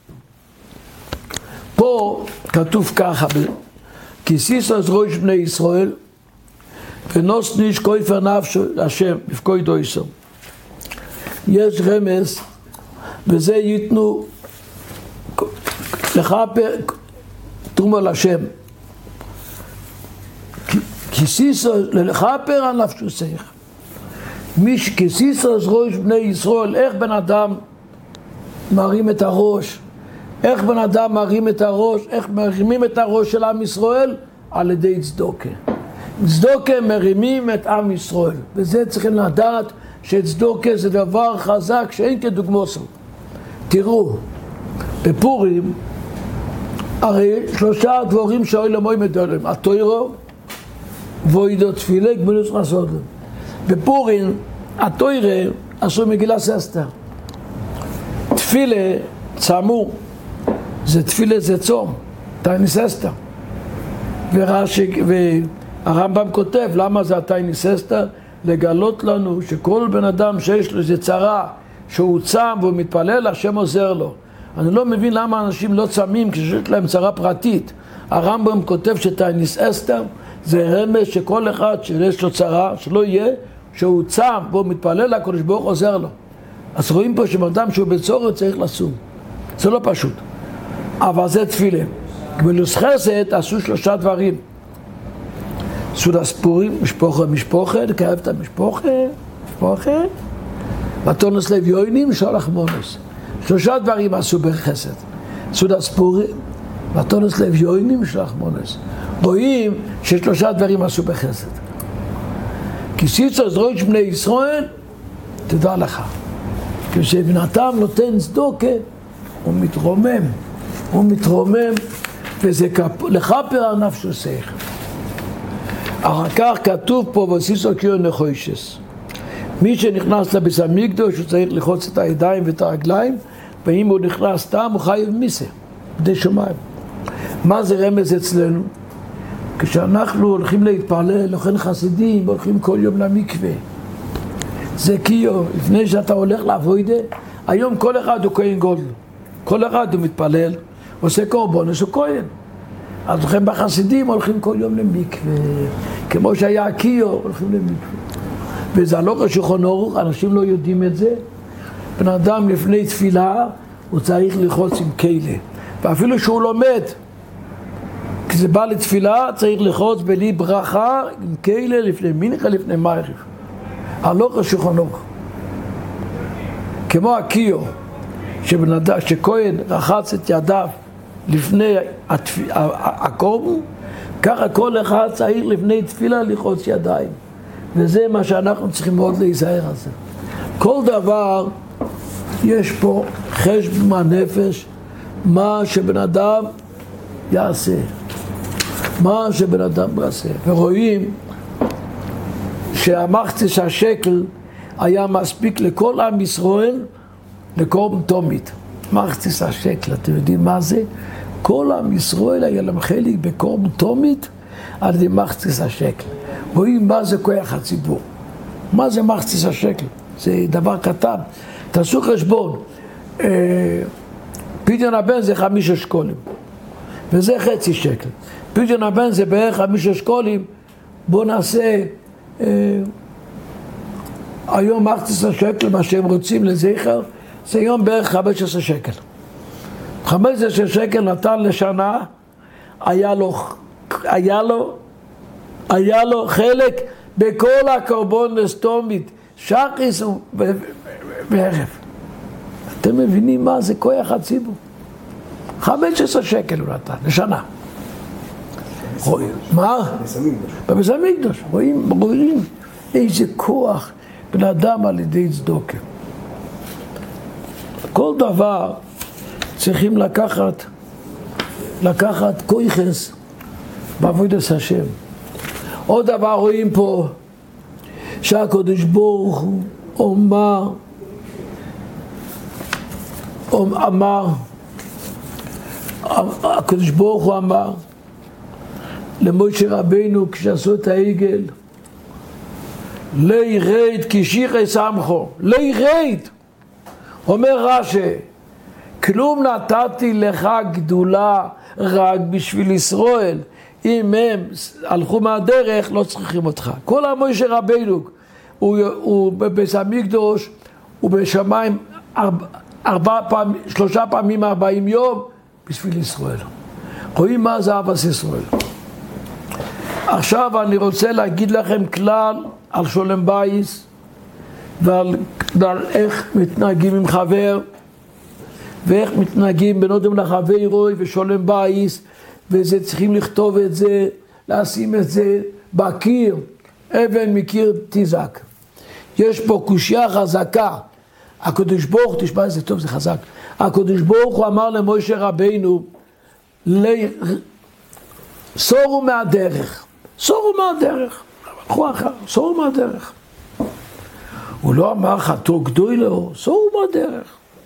פה כתוב ככה, כי סיסוס ראש בני ישראל ונוס ניש כופר נפשו השם בפקוי דויסו. יש רמז וזה ייתנו לחפר תרומה לשם. כסיסו לחפר על נפשו סייך. מי שכסיסו ראש בני ישראל, איך בן אדם מרים את הראש? איך בן אדם מרים את הראש? איך מרימים את הראש של עם ישראל? על ידי צדוקה. צדוקה מרימים את עם ישראל. וזה צריכים לדעת שצדוקה זה דבר חזק שאין כדוגמוסו. תראו, בפורים, הרי שלושה דבורים שהאוילם עומד עליהם, התוירו, ואידו תפילה, גמילוס חסודם. בפורים, התוירה עשו מגילת אסתר. תפילה, צמו, זה תפילה, זה צום, תענית אסתר. והרמב"ם כותב, למה זה תענית אסתר? לגלות לנו שכל בן אדם שיש לו איזה צרה, שהוא צם והוא מתפלל, השם עוזר לו. אני לא מבין למה אנשים לא צמים כשיש להם צרה פרטית. הרמב"ם כותב שתענית אסתר זה רמז שכל אחד שיש לו צרה, שלא יהיה, שהוא צם והוא מתפלל, הקדוש ברוך הוא עוזר לו. אז רואים פה שבאדם שהוא בצורת צריך לצום. זה לא פשוט. אבל זה תפילה. גמילוס חסד עשו שלושה דברים. סעודה ספורים, משפחה משפחה, לקרב את המשפחה, משפחה, מתונס לב יוינים, שולח מונס. שלושה דברים עשו בחסד. סעודה ספורים, מתונס לב יוינים, שולח מונס. רואים ששלושה דברים עשו בחסד. כי סיסוס ראש בני ישראל, תדע לך, כשבנתם נותן צדוקה, הוא מתרומם, הוא מתרומם, וזה לכפר על נפשו שכל. אחר כך כתוב פה בסיסו קיו נחושס. מי שנכנס לביס המקדוש הוא צריך לחוץ את הידיים ואת הרגליים, ואם הוא נכנס סתם הוא חייב מיסה, בדי שמיים. מה זה רמז אצלנו? כשאנחנו הולכים להתפלל, הולכים חסידים, הולכים כל יום למקווה. זה קיו, לפני שאתה הולך לעבודה, היום כל אחד הוא כהן גודל. כל אחד הוא מתפלל, עושה קורבנס הוא כהן. אז הולכים בחסידים, הולכים כל יום למקווה. כמו שהיה הקיו, הולכים למקווה. וזה לא שולחן ערוך, אנשים לא יודעים את זה. בן אדם לפני תפילה, הוא צריך ללחוץ עם כלה. ואפילו שהוא לומד, כשזה בא לתפילה, צריך ללחוץ בלי ברכה, עם כלה לפני מנחה, לפני מערב. הלוך שולחן ערוך. כמו הקיו, שבן אדם, שכהן רחץ את ידיו לפני הקורבן, ככה כל אחד צריך לפני תפילה ללחוץ ידיים. וזה מה שאנחנו צריכים מאוד להיזהר על זה. כל דבר יש פה חשבון הנפש, מה שבן אדם יעשה. מה שבן אדם יעשה. ורואים שהמחצית השקל היה מספיק לכל עם ישראל לקום תומית. מחצית השקל, אתם יודעים מה זה? כל עם ישראל היה להם חלק בקום תומית על ידי מחצית השקל. רואים מה זה כוח הציבור. מה זה מחצית השקל? זה דבר קטן. תעשו חשבון. פדיון הבן זה חמישה שקולים. וזה חצי שקל. פדיון הבן זה בערך חמישה שקולים. בואו נעשה אה, היום מחצית השקל, מה שהם רוצים לזכר, זה היום בערך חמישה עשר שקל. חמישה עשר שקל נתן לשנה, היה לו, היה לו, היה לו חלק בכל הקורבן לסתומית, שחיס וערב. אתם מבינים מה זה כוח הציבור? חמישה עשר שקל הוא נתן לשנה. מה? בבית המקדש. רואים, רואים איזה כוח בן אדם על ידי צדוקה. כל דבר צריכים לקחת, לקחת כויחס בעבודת השם. עוד דבר רואים פה שהקדוש ברוך הוא אומר, אמר, הקדוש ברוך הוא אמר למשה רבינו כשעשו את העגל, לא ירד כי שיחי סמכו, לא ירד. אומר רש"י, כלום נתתי לך גדולה רק בשביל ישראל, אם הם הלכו מהדרך לא צריכים אותך. כל המשה רבינו הוא, הוא בבית המקדש, הוא בשמיים ארבע, ארבע פעם, שלושה פעמים ארבעים יום בשביל ישראל. רואים מה זה אהבת ישראל. עכשיו אני רוצה להגיד לכם כלל על שולם בייס ועל, ועל איך מתנהגים עם חבר ואיך מתנהגים בין אדם לחבר רוי ושולם בייס, וזה צריכים לכתוב את זה, לשים את זה בקיר, אבן מקיר תזק. יש פה קושיה חזקה. הקדוש ברוך, תשמע איזה טוב, זה חזק. הקדוש ברוך הוא אמר למשה רבינו, סורו מהדרך, סורו מהדרך, הלכו אחר, סורו מהדרך. הוא לא אמר חתו גדוי לו, סורו מהדרך.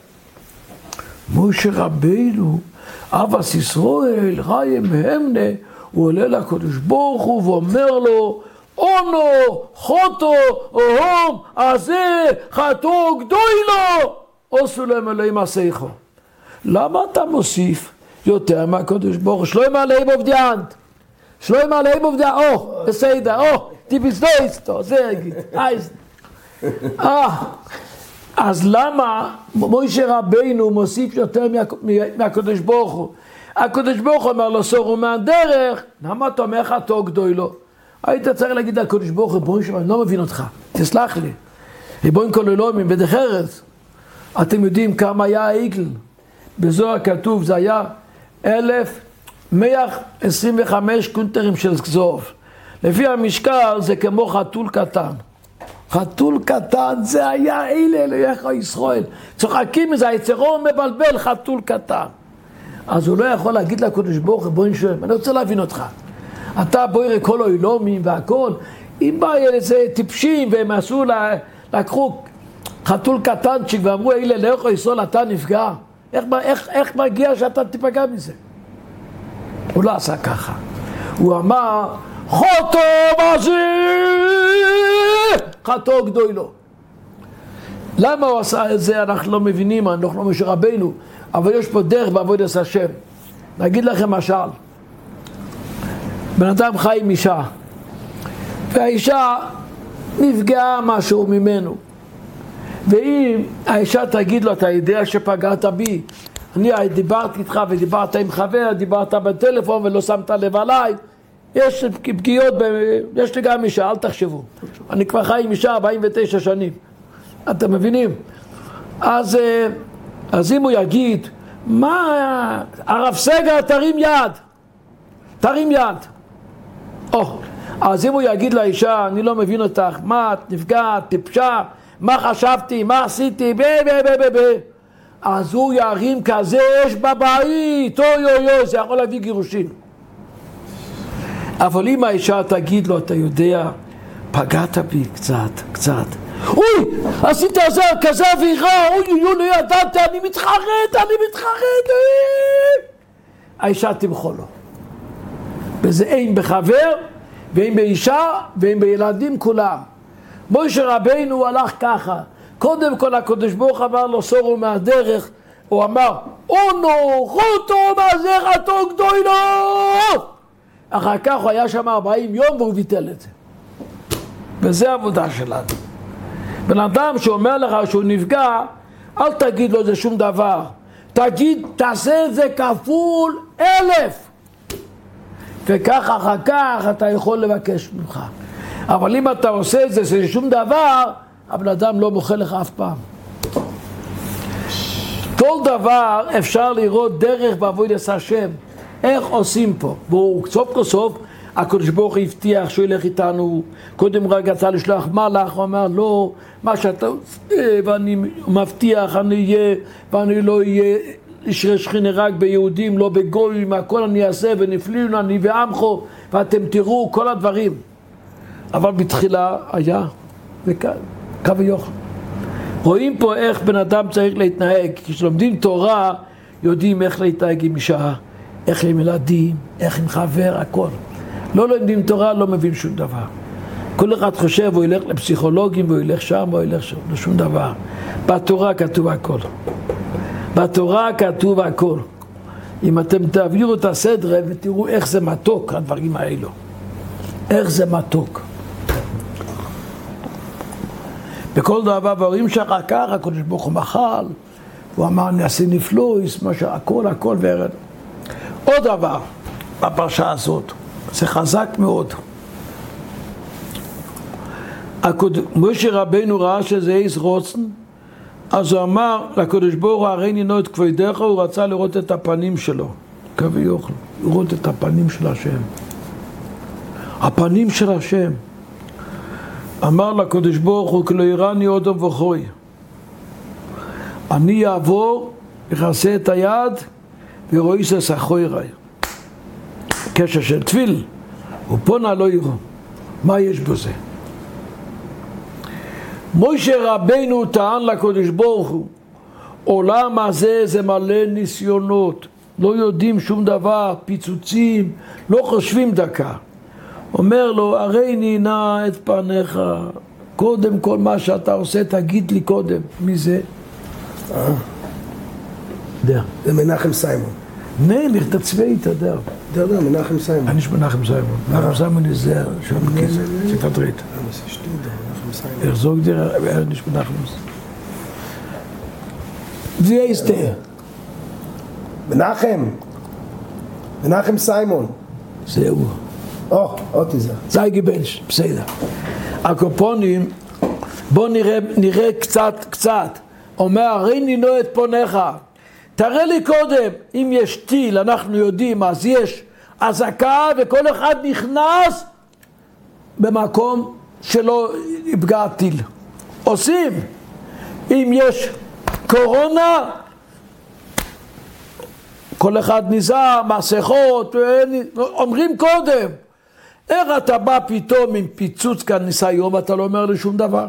משה רבינו, אבס ישראל, ריים המנה, הוא עולה לקדוש ברוך הוא ואומר לו, אונו, חוטו, אוהום, הזה, חתו גדוי לו, עשו להם אלוהים עשיכו. למה אתה מוסיף יותר מהקדוש ברוך הוא? שלום עליהם עובדיאנט. שלום עליהם עובדיאנט. או, בסדר, או, טיפיסדויסטו, זה יגיד. אה, אז למה משה רבינו מוסיף יותר מהקדוש ברוך הוא? הקדוש ברוך הוא אומר לו, סורו מהדרך, למה אתה אומר חתו גדוי לו? היית צריך להגיד לקדוש ברוך הוא, ריבונו של עולם, אני לא מבין אותך, תסלח לי. ריבונו כל עולמים, בדרך ארץ, אתם יודעים כמה היה העגל? בזוהר כתוב, זה היה אלף מאה עשרים וחמש קונטרים של זהב. לפי המשקל זה כמו חתול קטן. חתול קטן זה היה אלה אלוהיך ישראל. צוחקים מזה, היצרו מבלבל חתול קטן. אז הוא לא יכול להגיד לקדוש ברוך הוא, ריבונו של עולם, אני רוצה להבין אותך. אתה בואי כל העולמים והכל, אם בא איזה טיפשים והם עשו, לקחו חתול קטנצ'יק ואמרו, אלה לאיך ישראל אתה נפגע, איך, איך, איך מגיע שאתה תיפגע מזה? הוא לא עשה ככה, הוא אמר, חוטו בזה, חטו גדוי לו. למה הוא עשה את זה? אנחנו לא מבינים, אנחנו לא משה רבינו, אבל יש פה דרך בעבודת השם. נגיד לכם משל, בן אדם חי עם אישה, והאישה נפגעה משהו ממנו, ואם האישה תגיד לו, אתה יודע שפגעת בי, אני דיברתי איתך ודיברת עם חבר, דיברת בטלפון ולא שמת לב עליי, יש פגיעות, ב... יש לי גם אישה, אל תחשבו, אני כבר חי עם אישה ארבעים ותשע שנים, אתם מבינים? אז, אז אם הוא יגיד, מה, הרב סגר תרים יד, תרים יד. או, אז אם הוא יגיד לאישה, אני לא מבין אותך, מה את נפגעת, טיפשה, מה חשבתי, מה עשיתי, ב, ב, ב, ב, ב. אז הוא ירים כזה אש בבית, אוי אוי אוי, זה יכול להביא גירושין. אבל אם האישה תגיד לו, אתה יודע, פגעת בי קצת, קצת. אוי, עשית זה כזה אווירה, אוי אוי אוי, לא ידעת, אני מתחרט, אני מתחרט. האישה תמחול לו. וזה אין בחבר, ואין באישה, ואין בילדים כולם. משה רבינו הלך ככה. קודם כל הקדוש ברוך אמר לו סורו מהדרך, הוא אמר אונו חוטו מהזרעתו גדולו. אחר כך הוא היה שם ארבעים יום והוא ביטל את זה. וזה העבודה שלנו. בן אדם שאומר לך שהוא נפגע, אל תגיד לו זה שום דבר, תגיד תעשה את זה כפול אלף, וכך אחר כך אתה יכול לבקש ממך. אבל אם אתה עושה את זה זה שום דבר, הבן אדם לא מוכל לך אף פעם. כל דבר אפשר לראות דרך בעבודת השם, איך עושים פה. והוא סוף כל סוף הקדוש ברוך הוא הבטיח שהוא ילך איתנו. קודם רק רצה לשלוח מלאך, הוא אמר לא, מה שאתה ואני מבטיח אני אהיה, ואני לא אהיה ישרה שכינה רק ביהודים, לא בגויים, הכל אני אעשה ונפלינו אני ועמכו, ואתם תראו כל הדברים. אבל בתחילה היה קו ויוכל. רואים פה איך בן אדם צריך להתנהג. כשלומדים תורה יודעים איך להתנהג עם אישה, איך עם ילדים, איך עם חבר, הכל. לא לומדים תורה, לא מבין שום דבר. כל אחד חושב, הוא ילך לפסיכולוגים, הוא ילך שם, הוא ילך שם, לא שום דבר. בתורה כתוב הכל. בתורה כתוב הכל. אם אתם תעבירו את הסדר ותראו איך זה מתוק, הדברים האלו. איך זה מתוק. בכל דבר דברים שאחר כך, הקדוש ברוך הוא מחל, הוא אמר נעשה נפלויס, מה שהכל, הכל ורד. עוד דבר בפרשה הזאת, זה חזק מאוד. משה רבינו ראה שזה איס רוצן, אז הוא אמר לקדוש ברוך הוא, הרי נינו את כבודך, הוא רצה לראות את הפנים שלו, כביכול, לראות את הפנים של השם. הפנים של השם. אמר לקדוש ברוך הוא, כי לא יראני אדם וחוי. אני אעבור, יכסה את היד, ורואי שסחוי ראי. קשר של תפיל, ופונה לא יראו. מה יש בזה? משה רבינו טען לקדוש ברוך הוא, עולם הזה זה מלא ניסיונות, לא יודעים שום דבר, פיצוצים, לא חושבים דקה. אומר לו, הרי נינה את פניך, קודם כל מה שאתה עושה, תגיד לי קודם. מי זה? אה? יודע. זה מנחם סיימון. נלך, תצבעי, אתה יודע. אתה יודע, מנחם סיימון. אני יש מנחם סיימון. מנחם סיימון זה שם כיס, שתדרית. אני עושה שטודה, מנחם סיימון. יחזור גדיר, אני יש מנחם סיימון. זה יסתר. מנחם. מנחם סיימון. זהו. או, אותי זה. זייגי בנש, בסדר. הקופונים, בוא נראה, נראה קצת, קצת. אומר, הרי נינו את פניך. תראה לי קודם, אם יש טיל, אנחנו יודעים, אז יש אזעקה וכל אחד נכנס במקום שלא יפגע טיל. עושים. אם יש קורונה, כל אחד נזהר, מסכות, אומרים קודם. איך אתה בא פתאום עם פיצוץ כאן ניסיון ואתה לא אומר לי שום דבר?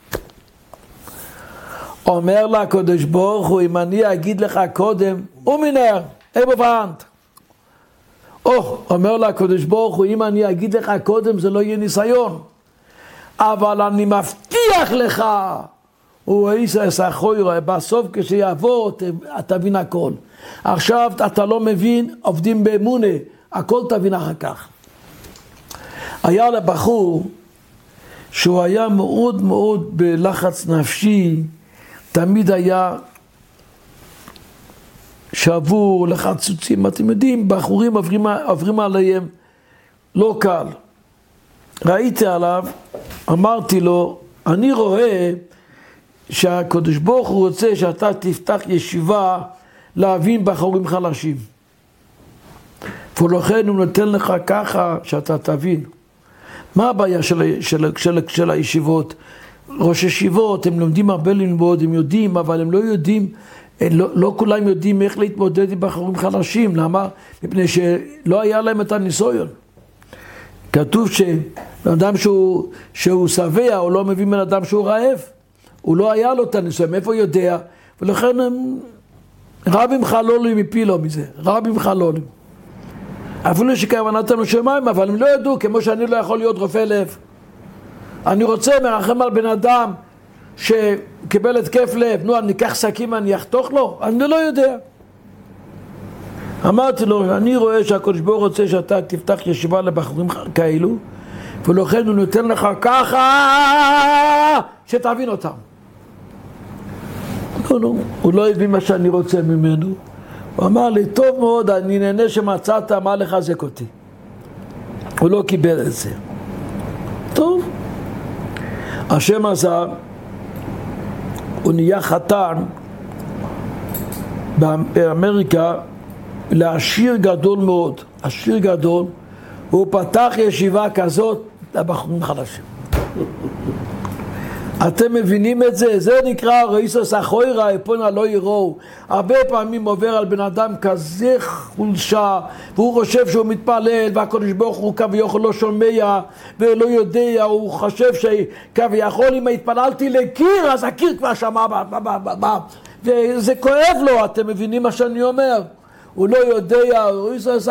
אומר לה הקדוש ברוך הוא, אם אני אגיד לך קודם, ומינר, איפה פרנט? או, אומר לה הקדוש ברוך הוא, אם אני אגיד לך קודם זה לא יהיה ניסיון. אבל אני מבטיח לך, הוא איסה סחוירה, בסוף כשיעבור תבין הכל. עכשיו אתה לא מבין, עובדים באמונה, הכל תבין אחר כך. היה לבחור שהוא היה מאוד מאוד בלחץ נפשי, תמיד היה שבור, לחצוצים, אתם יודעים, בחורים עוברים, עוברים עליהם לא קל. ראיתי עליו, אמרתי לו, אני רואה שהקדוש ברוך הוא רוצה שאתה תפתח ישיבה להבין בחורים חלשים. ולכן הוא נותן לך ככה שאתה תבין. מה הבעיה של, של, של, של הישיבות? ראש ישיבות, הם לומדים הרבה ללמוד, הם יודעים, אבל הם לא יודעים לא, לא כולם יודעים איך להתמודד עם בחורים חלשים. למה? מפני שלא היה להם את הניסיון. כתוב שבאדם שהוא, שהוא שבע, הוא לא מביא מאדם שהוא רעב. הוא לא היה לו את הניסיון, מאיפה הוא יודע? ולכן הם רבים חלולים הפילו מזה, רבים חלולים. אפילו שכוונתנו שמיים, אבל הם לא ידעו, כמו שאני לא יכול להיות רופא לב. אני רוצה מרחם על בן אדם שקיבל התקף לב, נו, אני אקח סכין, אני אחתוך לו? אני לא יודע. אמרתי לו, אני רואה שהקדוש ברוך הוא רוצה שאתה תפתח ישיבה לבחורים כאלו, ולכן הוא נותן לך ככה שתבין אותם. לא, לא, הוא לא הבין מה שאני רוצה ממנו. הוא אמר לי, טוב מאוד, אני נהנה שמצאת מה לחזק אותי. הוא לא קיבל את זה. טוב. השם עזר, הוא נהיה חתן באמריקה לעשיר גדול מאוד, עשיר גדול, הוא פתח ישיבה כזאת לבחורים חלשים. אתם מבינים את זה? זה נקרא ראיסוס אחוירה, אפונה לא יראו. הרבה פעמים עובר על בן אדם כזה חולשה, והוא חושב שהוא מתפלל, והקדוש ברוך הוא כביכול לא שומע, ולא יודע, הוא חושב שכביכול אם התפללתי לקיר, אז הקיר כבר שמע, וזה כואב לו, אתם מבינים מה שאני אומר? הוא לא יודע, ראיסוס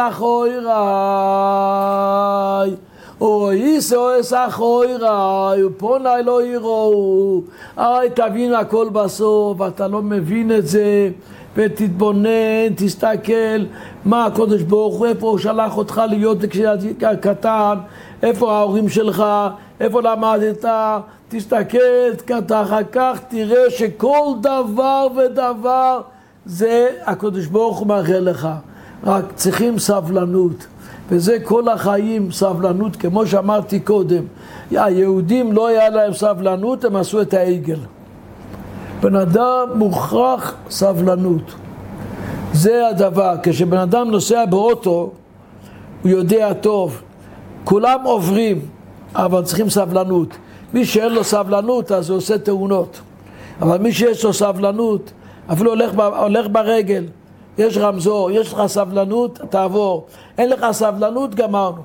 אחוירה, או איסו אסחוירה, פונה לא יראו, הרי תבין הכל בסוף, אתה לא מבין את זה, ותתבונן, תסתכל, מה הקדוש ברוך הוא, איפה הוא שלח אותך להיות קטן, איפה ההורים שלך, איפה למדת, תסתכל, אחר כך תראה שכל דבר ודבר, זה הקדוש ברוך הוא מראה לך, רק צריכים סבלנות. וזה כל החיים סבלנות, כמו שאמרתי קודם. היהודים לא היה להם סבלנות, הם עשו את העגל. בן אדם מוכרח סבלנות. זה הדבר. כשבן אדם נוסע באוטו, הוא יודע טוב. כולם עוברים, אבל צריכים סבלנות. מי שאין לו סבלנות, אז הוא עושה תאונות. אבל מי שיש לו סבלנות, אפילו הולך, הולך ברגל. יש רמזור, יש לך סבלנות, תעבור. אין לך סבלנות, גמרנו.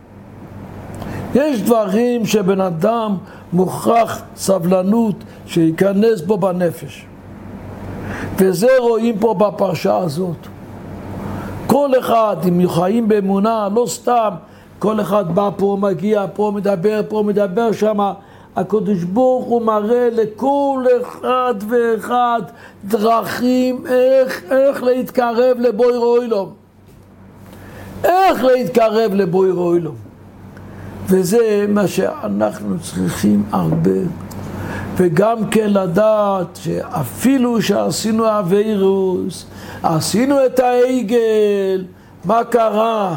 יש דברים שבן אדם מוכרח סבלנות שיכנס בו בנפש. וזה רואים פה בפרשה הזאת. כל אחד, אם חיים באמונה, לא סתם, כל אחד בא פה, מגיע פה, מדבר פה, מדבר שמה. הקדוש ברוך הוא מראה לכל אחד ואחד דרכים איך, איך להתקרב לבוי רוילום. איך להתקרב לבוי רוילום. וזה מה שאנחנו צריכים הרבה. וגם כן לדעת שאפילו שעשינו הווירוס, עשינו את העגל, מה קרה?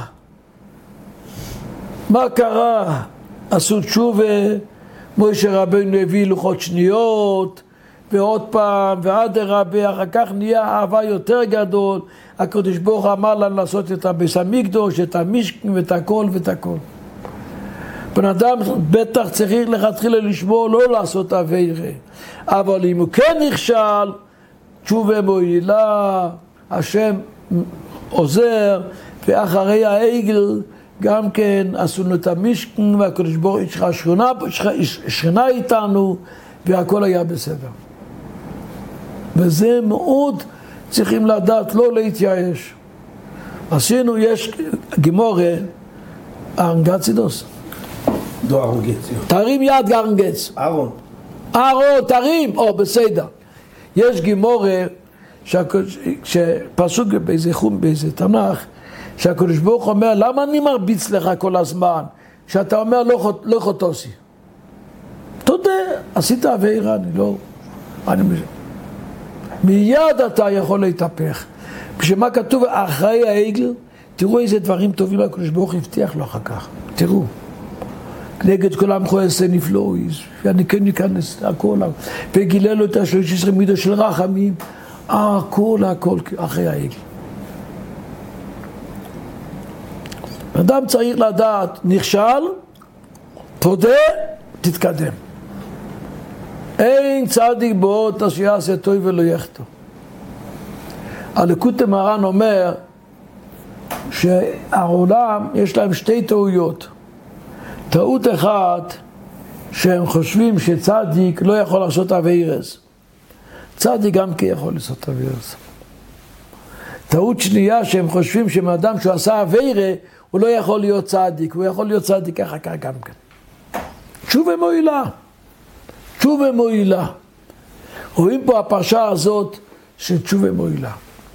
מה קרה? עשו תשובה, מוישה רבינו הביא לוחות שניות, ועוד פעם, ועד הרבה, אחר כך נהיה אהבה יותר גדול. הקדוש ברוך אמר לנו לעשות את הביס המקדוש, את המשכן ואת הכל ואת הכל. בן אדם בטח צריך לכתחילה לשמור לא לעשות עבירה, אבל אם הוא כן נכשל, תשובה מועילה, השם עוזר, ואחרי העגל גם כן עשינו את המשכן, והקדוש ברוך הוא יש שכינה, שכינה איתנו, והכל היה בסדר. וזה מאוד צריכים לדעת, לא להתייאש. עשינו, יש גימורה, ארנגצידוס. דו ארנגצידוס. תרים יד ארנגץ. אהרון. אהרון, תרים, או בסדר. יש גימורה, שפסוק באיזה חום, באיזה תנ"ך, שהקדוש ברוך אומר, למה אני מרביץ לך כל הזמן? שאתה אומר, לא, לא חוטוסי. תודה, עשית עבירה, אני לא... אני... מיד אתה יכול להתהפך. כשמה כתוב אחרי העגל, תראו איזה דברים טובים הקדוש ברוך הוא הבטיח לו אחר כך. תראו. נגד כל העם יעשה נפלאו, ואני כן ניכנס הכל, וגילה לו את השלוש עשרה מידות של רחמים, הכל הכל אחרי העגל. אדם צריך לדעת, נכשל, תודה, תתקדם. אין צדיק בו, תשיעשה טוב ולא יחטא. הליקוטי מרן אומר שהעולם יש להם שתי טעויות. טעות אחת, שהם חושבים שצדיק לא יכול לעשות עבירס. צדיק גם כן יכול לעשות עבירס. טעות שנייה, שהם חושבים שמאדם שהוא עשה עבירה, הוא לא יכול להיות צדיק, הוא יכול להיות צדיק ככה ככה גם כן. תשובה מועילה. תשובה מועילה. רואים פה הפרשה הזאת של תשובה מועילה.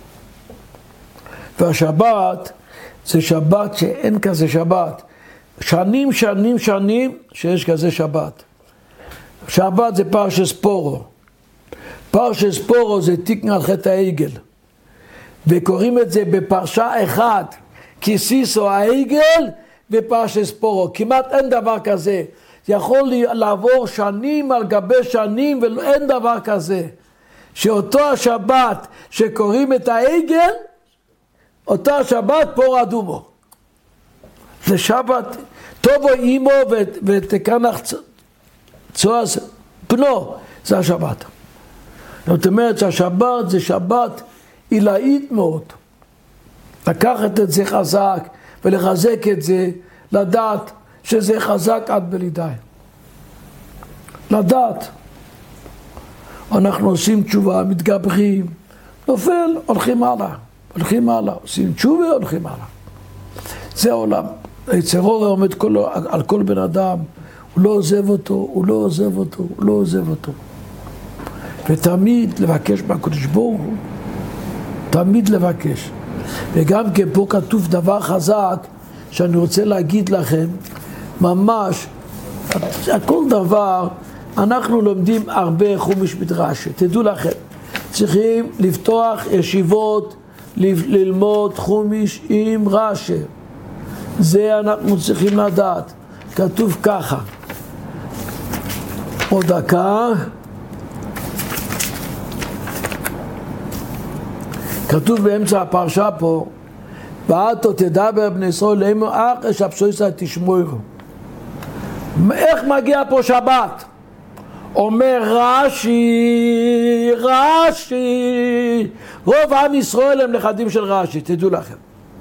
והשבת זה שבת שאין כזה שבת. שנים, שנים, שנים שיש כזה שבת. שבת זה פרשת ספורו. פרשת ספורו זה תיקון על חטא העגל. וקוראים את זה בפרשה אחת, כיסיסו העגל ופרשת ספורו. כמעט אין דבר כזה. זה יכול לעבור שנים על גבי שנים ואין דבר כזה. שאותו השבת שקוראים את העגל, אותו השבת פור אדומו. זה שבת, טובו אימו ותקנח צועס פנו, זה השבת. זאת אומרת שהשבת זה שבת עילאית מאוד. לקחת את זה חזק ולחזק את זה, לדעת שזה חזק עד בלידי. לדעת. אנחנו עושים תשובה, מתגברים, נופל, הולכים הלאה. הולכים הלאה, עושים תשובה, הולכים הלאה. זה העולם. היצר הרע עומד כל, על כל בן אדם, הוא לא עוזב אותו, הוא לא עוזב אותו, הוא לא עוזב אותו. ותמיד לבקש מהקדוש ברוך הוא, תמיד לבקש. וגם כן פה כתוב דבר חזק, שאני רוצה להגיד לכם, ממש, כל דבר, אנחנו לומדים הרבה חומש מדרש, תדעו לכם, צריכים לפתוח ישיבות, ללמוד חומש עם רש"י. זה אנחנו צריכים לדעת. כתוב ככה. עוד דקה. כתוב באמצע הפרשה פה, ואתו תדבר בני ישראל לאמור אך אשפשויסא תשמעו. איך מגיע פה שבת? אומר רש"י, רש"י, רוב עם ישראל הם נכדים של רש"י, תדעו לכם.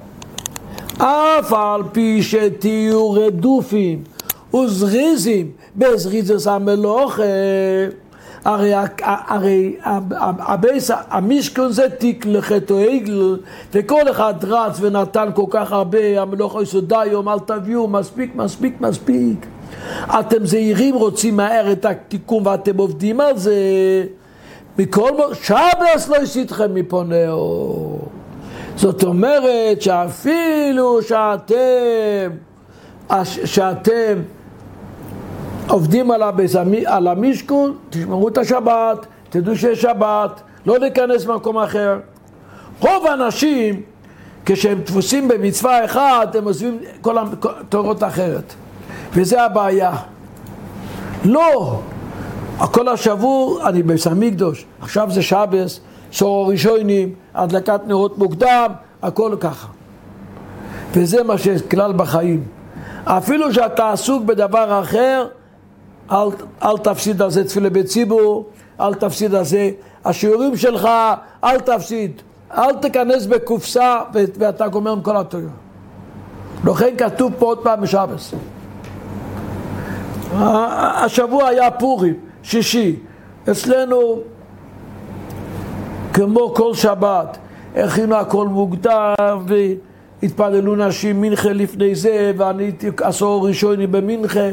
אף על פי שתהיו רדופים וזריזים בזריזס המלוכה, הרי, הרי הבייס, המשכון זה תיק לחטא העגל, וכל אחד רץ ונתן כל כך הרבה, המלוכה יסודה יום, אל תביאו, מספיק, מספיק, מספיק. אתם זהירים, רוצים מהר את התיקון ואתם עובדים על זה. מכל מ... שבס לא יסיתכם מפונהו. זאת אומרת שאפילו שאתם, שאתם עובדים על, הבס... על המשכון, תשמרו את השבת, תדעו שיש שבת, לא להיכנס במקום אחר. רוב האנשים, כשהם תפוסים במצווה אחת, הם עוזבים כל התורות האחרת. וזה הבעיה. לא, כל השבוע אני בסמי קדוש, עכשיו זה שבס, סורו ראשונים, הדלקת נרות מוקדם, הכל ככה. וזה מה שכלל בחיים. אפילו שאתה עסוק בדבר אחר, אל, אל תפסיד על זה תפילה בציבור, אל תפסיד על זה השיעורים שלך, אל תפסיד. אל תכנס בקופסה ואתה גומר עם כל התורה. לכן כתוב פה עוד פעם בשבס. השבוע היה פורים, שישי. אצלנו, כמו כל שבת, הכינו הכל מוקדם והתפללו נשים מנחה לפני זה, ואני עשור ראשוני במנחה.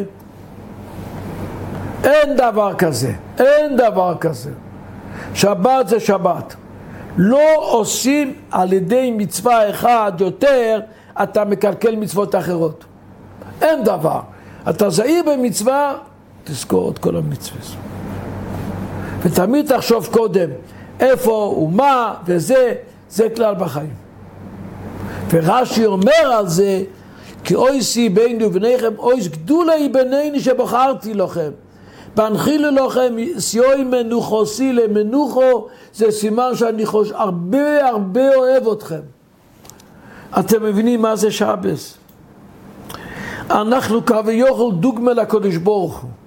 אין דבר כזה, אין דבר כזה. שבת זה שבת. לא עושים על ידי מצווה אחד יותר, אתה מקלקל מצוות אחרות. אין דבר. אתה זהיר במצווה, תזכור את כל המצוות. ותמיד תחשוב קודם, איפה ומה וזה, זה כלל בחיים. ורש"י אומר על זה, כי אויסי ביני ובניכם, אויס גדולי בניני שבחרתי לכם. בהנחילו לכם סיוי מנוחוסי למנוחו, זה סימן שאני חוש הרבה הרבה אוהב אתכם. אתם מבינים מה זה שבס? אנחנו כביכול דוגמה לקדוש ברוך הוא.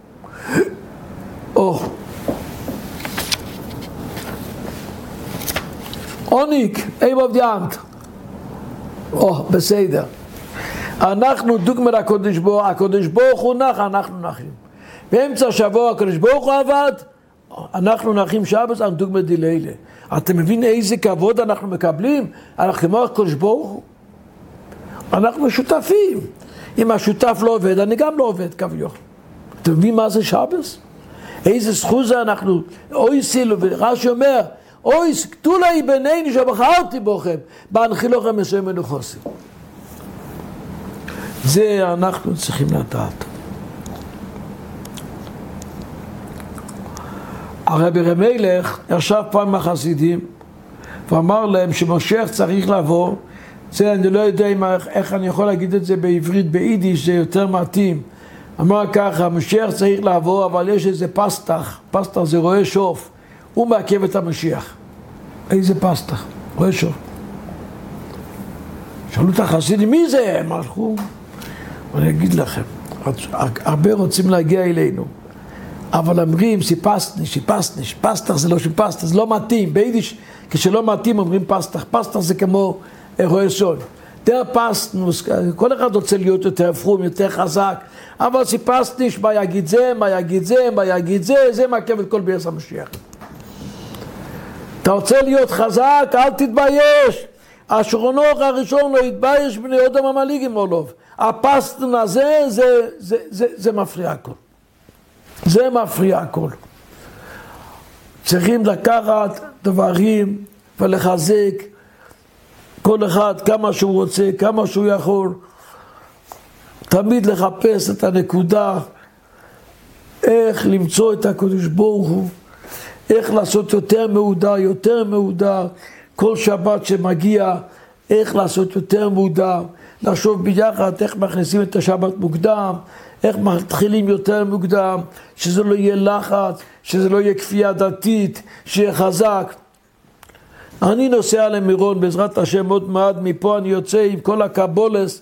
או. עוניק, אייב אוף די אנט. או, בסדר. אנחנו דוגמא לקודש ברוך, הקודש ברוך הוא נח, אנחנו נחים. באמצע השבוע הקודש ברוך הוא עבד, אנחנו נחים שבת, אנחנו דוגמא דלילה. אתם מבינים איזה כבוד אנחנו מקבלים? אנחנו כמו הקודש ברוך הוא. אנחנו שותפים. אם השותף לא עובד, אני גם לא עובד כביכול. אתם מבינים מה זה שבת? איזה זכות זה אנחנו, אוי סילו, ורש"י אומר, אוי כתוב לי בינינו שבחרתי בכם, בהנחילוכם מסוים מנוחוסים. זה אנחנו צריכים לדעת. הרבי רמילך ישב פעם החסידים ואמר להם שמשיח צריך לבוא. זה אני לא יודע איך אני יכול להגיד את זה בעברית, ביידיש זה יותר מתאים. אמר ככה, משיח צריך לבוא, אבל יש איזה פסטח, פסטח זה רואה שוף, הוא מעכב את המשיח. איזה פסטח? רואה שוף. שאלו את החסידים, מי זה? הם הלכו. אני אגיד לכם, הרבה רוצים להגיע אלינו, אבל אומרים שיפסטני, שיפסטני, פסטח זה לא שיפסטח, זה לא מתאים. ביידיש, כשלא מתאים אומרים פסטח, פסטח זה כמו רואה שון. יותר פסטנוס, כל אחד רוצה להיות יותר פרום, יותר חזק, אבל סיפסניש, מה יגיד זה, מה יגיד זה, מה יגיד זה, זה מעכב את כל ביאס המשיח. אתה רוצה להיות חזק, אל תתבייש. השרונוך הראשון לא יתבייש בני אודם המליגים עולוב. הפסטן הזה, זה, זה, זה, זה מפריע הכל. זה מפריע הכל. צריכים לקחת דברים ולחזק כל אחד כמה שהוא רוצה, כמה שהוא יכול. תמיד לחפש את הנקודה, איך למצוא את הקדוש ברוך הוא, איך לעשות יותר מעודה, יותר מעודה, כל שבת שמגיע, איך לעשות יותר מעודה, לחשוב ביחד איך מכניסים את השבת מוקדם, איך מתחילים יותר מוקדם, שזה לא יהיה לחץ, שזה לא יהיה כפייה דתית, שיהיה חזק. אני נוסע למירון בעזרת השם עוד מעט, מפה אני יוצא עם כל הקבולס.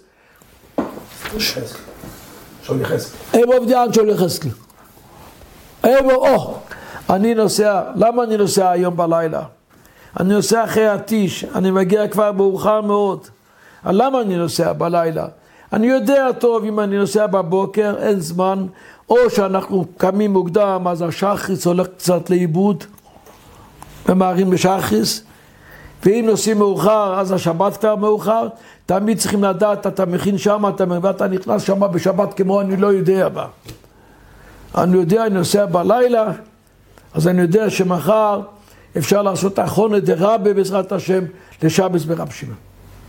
שאול יחזקאל. אבו עובדיין שאול יחזקאל. אבו, או, אני נוסע, למה אני נוסע היום בלילה? אני נוסע אחרי התיש, אני מגיע כבר מאוחר מאוד. למה אני נוסע בלילה? אני יודע טוב אם אני נוסע בבוקר, אין זמן, או שאנחנו קמים מוקדם, אז השחריס הולך קצת לאיבוד, ממהרים בשחריס, ואם נוסעים מאוחר, אז השבת כבר מאוחר. תמיד צריכים לדעת, אתה מכין שם, אתה, ואתה נכנס שם בשבת כמו אני לא יודע בה. אני יודע, אני נוסע בלילה, אז אני יודע שמחר אפשר לעשות אחרונה דרבה בעזרת השם לשבס ברב שמעון.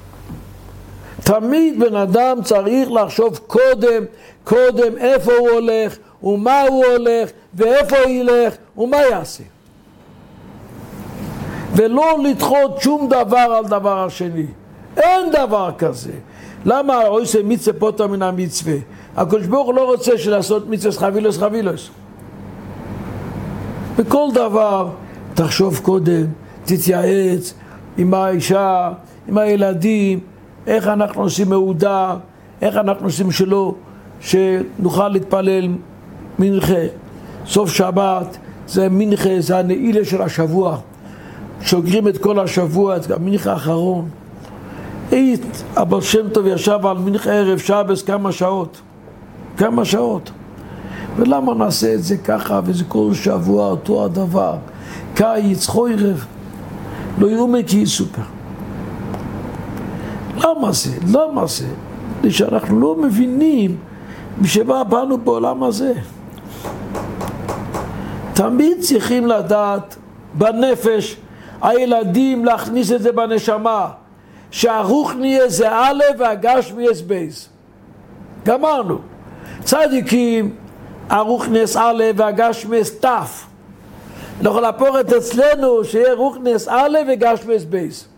תמיד בן אדם צריך לחשוב קודם, קודם איפה הוא הולך, ומה הוא הולך, ואיפה הוא ילך, ומה יעשה. ולא לדחות שום דבר על דבר השני. אין דבר כזה. למה עושה מצווה פוטר מן המצווה? הקדוש ברוך הוא לא רוצה שלעשות מצווה חבילוס חבילוס. בכל דבר תחשוב קודם, תתייעץ עם האישה, עם הילדים, איך אנחנו עושים מעודה, איך אנחנו עושים שלא, שנוכל להתפלל מנחה. סוף שבת זה מנחה, זה הנעילה של השבוע. שוגרים את כל השבוע, את המנחה האחרון. אית, אבל שם טוב ישב על מנחה ערב שבס כמה שעות. כמה שעות. ולמה נעשה את זה ככה, וזה כל שבוע אותו הדבר. קיץ, חורף, לא יאומן כי יסופר. למה זה? למה זה? שאנחנו לא מבינים בשביל באנו בעולם הזה. תמיד צריכים לדעת בנפש, הילדים להכניס את זה בנשמה, שהרוחני זה א' והגשמי זה בייס. גמרנו. צדיקים, הרוחני א' והגשמי זה ת'. לא יכול לפורת אצלנו שיהיה רוחני א' וגשמי זה בייס.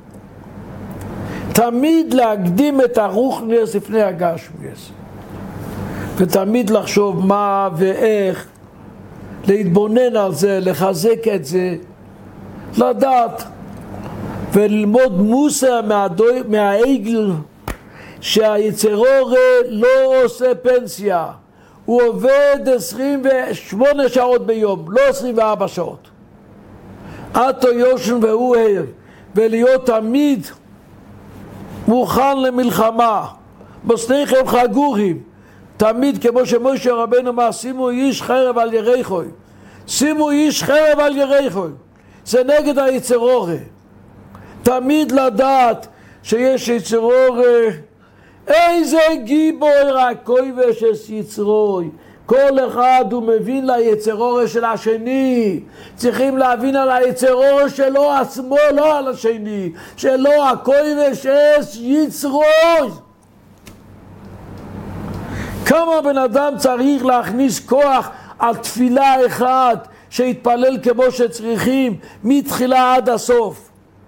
תמיד להקדים את הרוחני לפני הגשמי. ותמיד לחשוב מה ואיך, להתבונן על זה, לחזק את זה, לדעת וללמוד מוסר מהעגל שהיצרור לא עושה פנסיה, הוא עובד עשרים ושמונה שעות ביום, לא עשרים וארבע שעות. עתו יושן והוא ערב, ולהיות תמיד מוכן למלחמה. בסניכם חגורים, תמיד כמו שמשה רבנו אמר, שימו איש חרב על יריחו, שימו איש חרב על יריחו. זה נגד היצר הרע. תמיד לדעת שיש יצר הרע. איזה גיבור הכובש יש יצרוי. כל אחד הוא מבין ליצר הרע של השני. צריכים להבין על היצר הרע שלו עצמו, לא על השני. שלו הכובש יש יצרוי. כמה בן אדם צריך להכניס כוח על תפילה אחת שיתפלל כמו שצריכים מתחילה עד הסוף,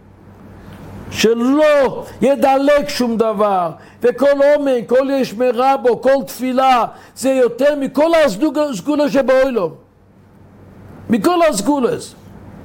שלא ידלק שום דבר, וכל עומק, כל יש מרבו, כל תפילה זה יותר מכל הסגולה שבעולם, מכל הסגולס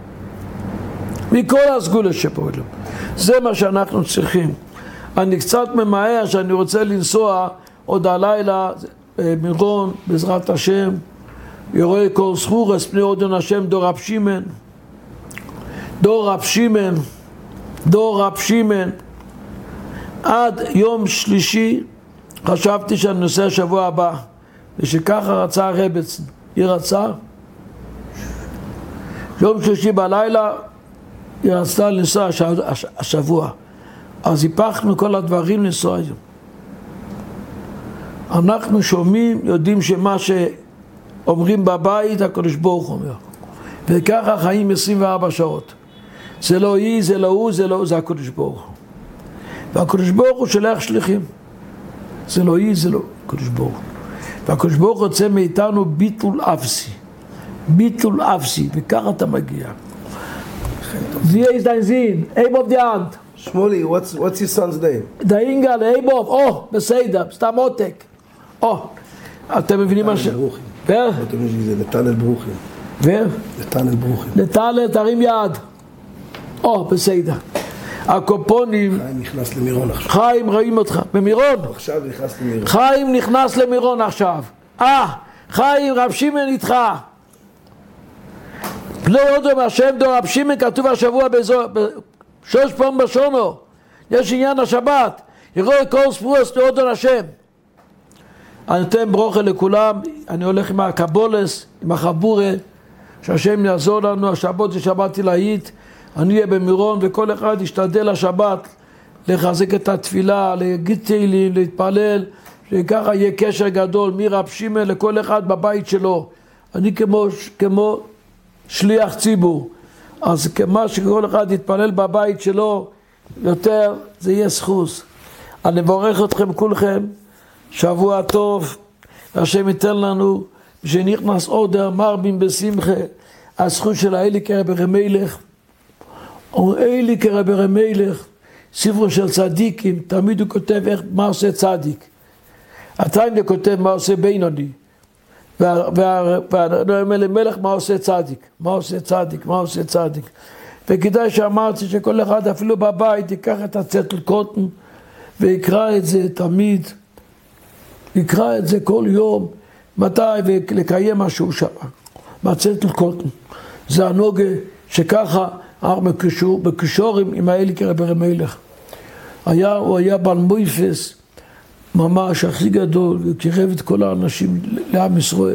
מכל הסגולה שבעולם. זה מה שאנחנו צריכים. אני קצת ממהר שאני רוצה לנסוע עוד הלילה מירון, בעזרת השם, יראה כל סחורס פני אודן השם, דור רב שמעון, דור רב שמעון, דור רב שמעון. עד יום שלישי חשבתי שאני נוסע השבוע הבא, ושככה רצה הרבץ, היא רצה. יום שלישי בלילה היא רצתה לנסוע השבוע, אז היפכנו כל הדברים לנסוע היום. אנחנו שומעים, יודעים שמה שאומרים בבית, הקדוש ברוך הוא אומר. וככה חיים עשרים וארבע שעות. זה לא היא, זה לא הוא, זה לא הוא, זה הקדוש ברוך הוא. והקדוש ברוך הוא שלח שליחים. זה לא היא, זה לא הקדוש ברוך הוא. והקדוש ברוך הוא רוצה מאיתנו ביטול אפסי. ביטול אפסי, וככה אתה מגיע. Wie ist dein Sinn? Eibov die Hand. Shmuley, what's, what's your son's name? דאינגל, Eibov, או, בסדר, סתם עותק. או, אתם מבינים מה ש... נתנאל ברוכי. ו? אתם מבינים שזה נתנאל ברוכי. ו? נתנאל ברוכי. נתנאל, תרים יד. או, בסדר. הקופונים... חיים נכנס למירון עכשיו. חיים, רואים אותך. במירון? עכשיו נכנס למירון. חיים נכנס למירון עכשיו. אה, חיים, רב שמעון איתך. פני אודום השם דור רב שמעון כתוב השבוע באזור... שלוש פעם בשונו. יש עניין השבת. יראה כל ספורס פני אודום השם. אני נותן ברוכה לכולם. אני הולך עם הקבולס, עם החבורה, שהשם יעזור לנו. השבת זה שבת עילאית. אני אהיה במירון, וכל אחד ישתדל השבת לחזק את התפילה, להגיד תהילים, להתפלל, שככה יהיה קשר גדול מרב שמעון לכל אחד בבית שלו. אני כמו, כמו שליח ציבור, אז כמו שכל אחד יתפלל בבית שלו יותר, זה יהיה זכות. אני מברך אתכם כולכם, שבוע טוב, השם ייתן לנו, שנכנס עודר מרבים בשמחה, הזכות של האלי כרבי מלך, או אלי כרבי מלך, ספרו של צדיקים, תמיד הוא כותב איך, מה עושה צדיק. התניא כותב מה עושה בינוני, והנאמר למלך מה עושה צדיק, מה עושה צדיק, מה עושה צדיק. וכדאי שאמרתי שכל אחד אפילו בבית ייקח את הצטל קוטן ויקרא את זה תמיד, יקרא את זה כל יום, מתי, ולקיים משהו שם. מהצטל קוטן. זה הנוגה שככה אנחנו בקישור, בקישורים עם האלי כרבי מלך. היה, הוא היה בעל מויפס, ממש הכי גדול, וקירב את כל האנשים לעם ישראל.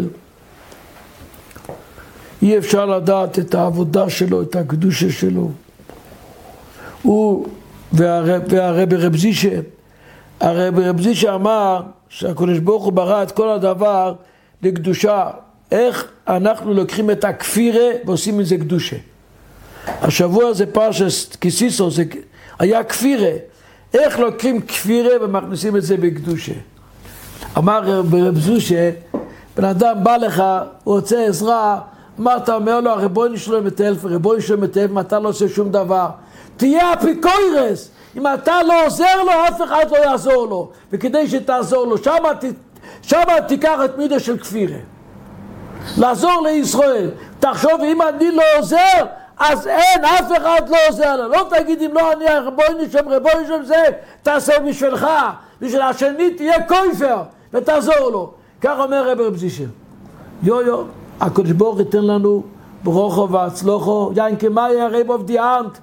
אי אפשר לדעת את העבודה שלו, את הקדושה שלו. הוא והרב, והרבי רב זישה, הרבי רב זישה אמר שהקדוש ברוך הוא ברא את כל הדבר לקדושה. איך אנחנו לוקחים את הכפירה ועושים מזה קדושה. השבוע זה פרשת כסיסו, זה היה כפירה. איך לוקחים כפירה ומכניסים את זה בקדושה? אמר ברב זושה, בן אדם בא לך, הוא רוצה עזרה, מה אתה אומר לו? הרבוני שלו מטלף, הרבוני שלו מטלף, אם אתה לא עושה שום דבר. תהיה אפיקוירס, אם אתה לא עוזר לו, אף אחד לא יעזור לו. וכדי שתעזור לו, שמה, שמה תיקח את מידה של כפירה. לעזור לישראל. תחשוב, אם אני לא עוזר, אז אין, אף אחד לא עוזר לו. לא תגיד אם לא אני רבוני שם, רבוני שם זה, תעשה בשבילך, בשביל השני תהיה קויפר ותעזור לו. כך אומר רבי רב זישה. יו יו, הקדוש ברוך ייתן לנו ברוכו והצלוחו, יין כמאי הרב אוף די אנט,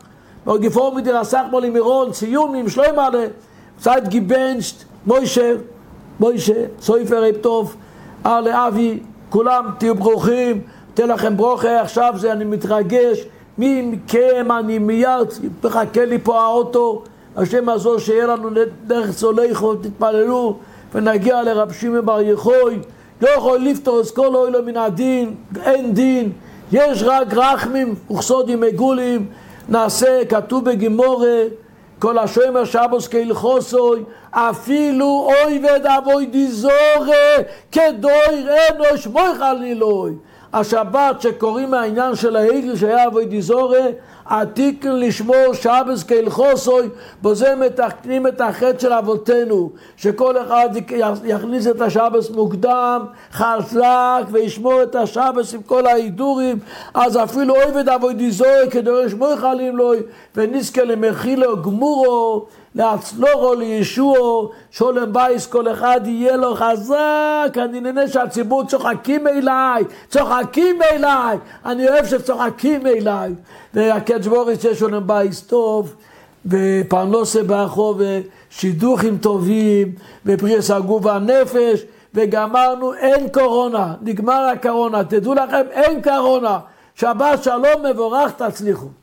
גיפור מדרסך מולי מירון, סיום עם שלוי מעלה, צייד גיבנשט, מוישה, מוישה, סויפר רב טוב, ארלה אבי, כולם תהיו ברוכים, תן לכם ברוכה, עכשיו זה אני מתרגש, מי מכם אני מיד, מחכה לי פה האוטו, השם עזור שיהיה לנו דרך סוליכו, תתפללו, ונגיע לרב שמעון בר יוחאי, לא יכול לפתור את כל אוהלו מן הדין, אין דין, יש רק רחמים וכסודים מגולים, נעשה, כתוב בגימורה, כל השומר שבוס כהלכוסוי, אפילו אויבד אבוי דיזורה, כדויר אנוש מויך עלילוי. השבת שקוראים מהעניין של העגל שהיה אבוי דיזורה, עתיקן לשמור שבס כהלכוסוי, בזה מתקנים את החטא של אבותינו, שכל אחד יכניס את השבס מוקדם, חזק, וישמור את השבס עם כל ההידורים, אז אפילו אויבד אבוי דיזורה, כדויר שמויך עלילוי, ונזכה למחילו גמורו, להצלורו לישועו, שולם בייס כל אחד יהיה לו חזק. אני נהנה שהציבור צוחקים אליי, צוחקים אליי, אני אוהב שצוחקים אליי, והקדש בוריס יש שולם בייס טוב, ופרנסה באחו, ושידוכים טובים, ופריס הגוף והנפש, וגמרנו, אין קורונה, נגמר הקורונה, תדעו לכם, אין קורונה, שבת שלום מבורך, תצליחו.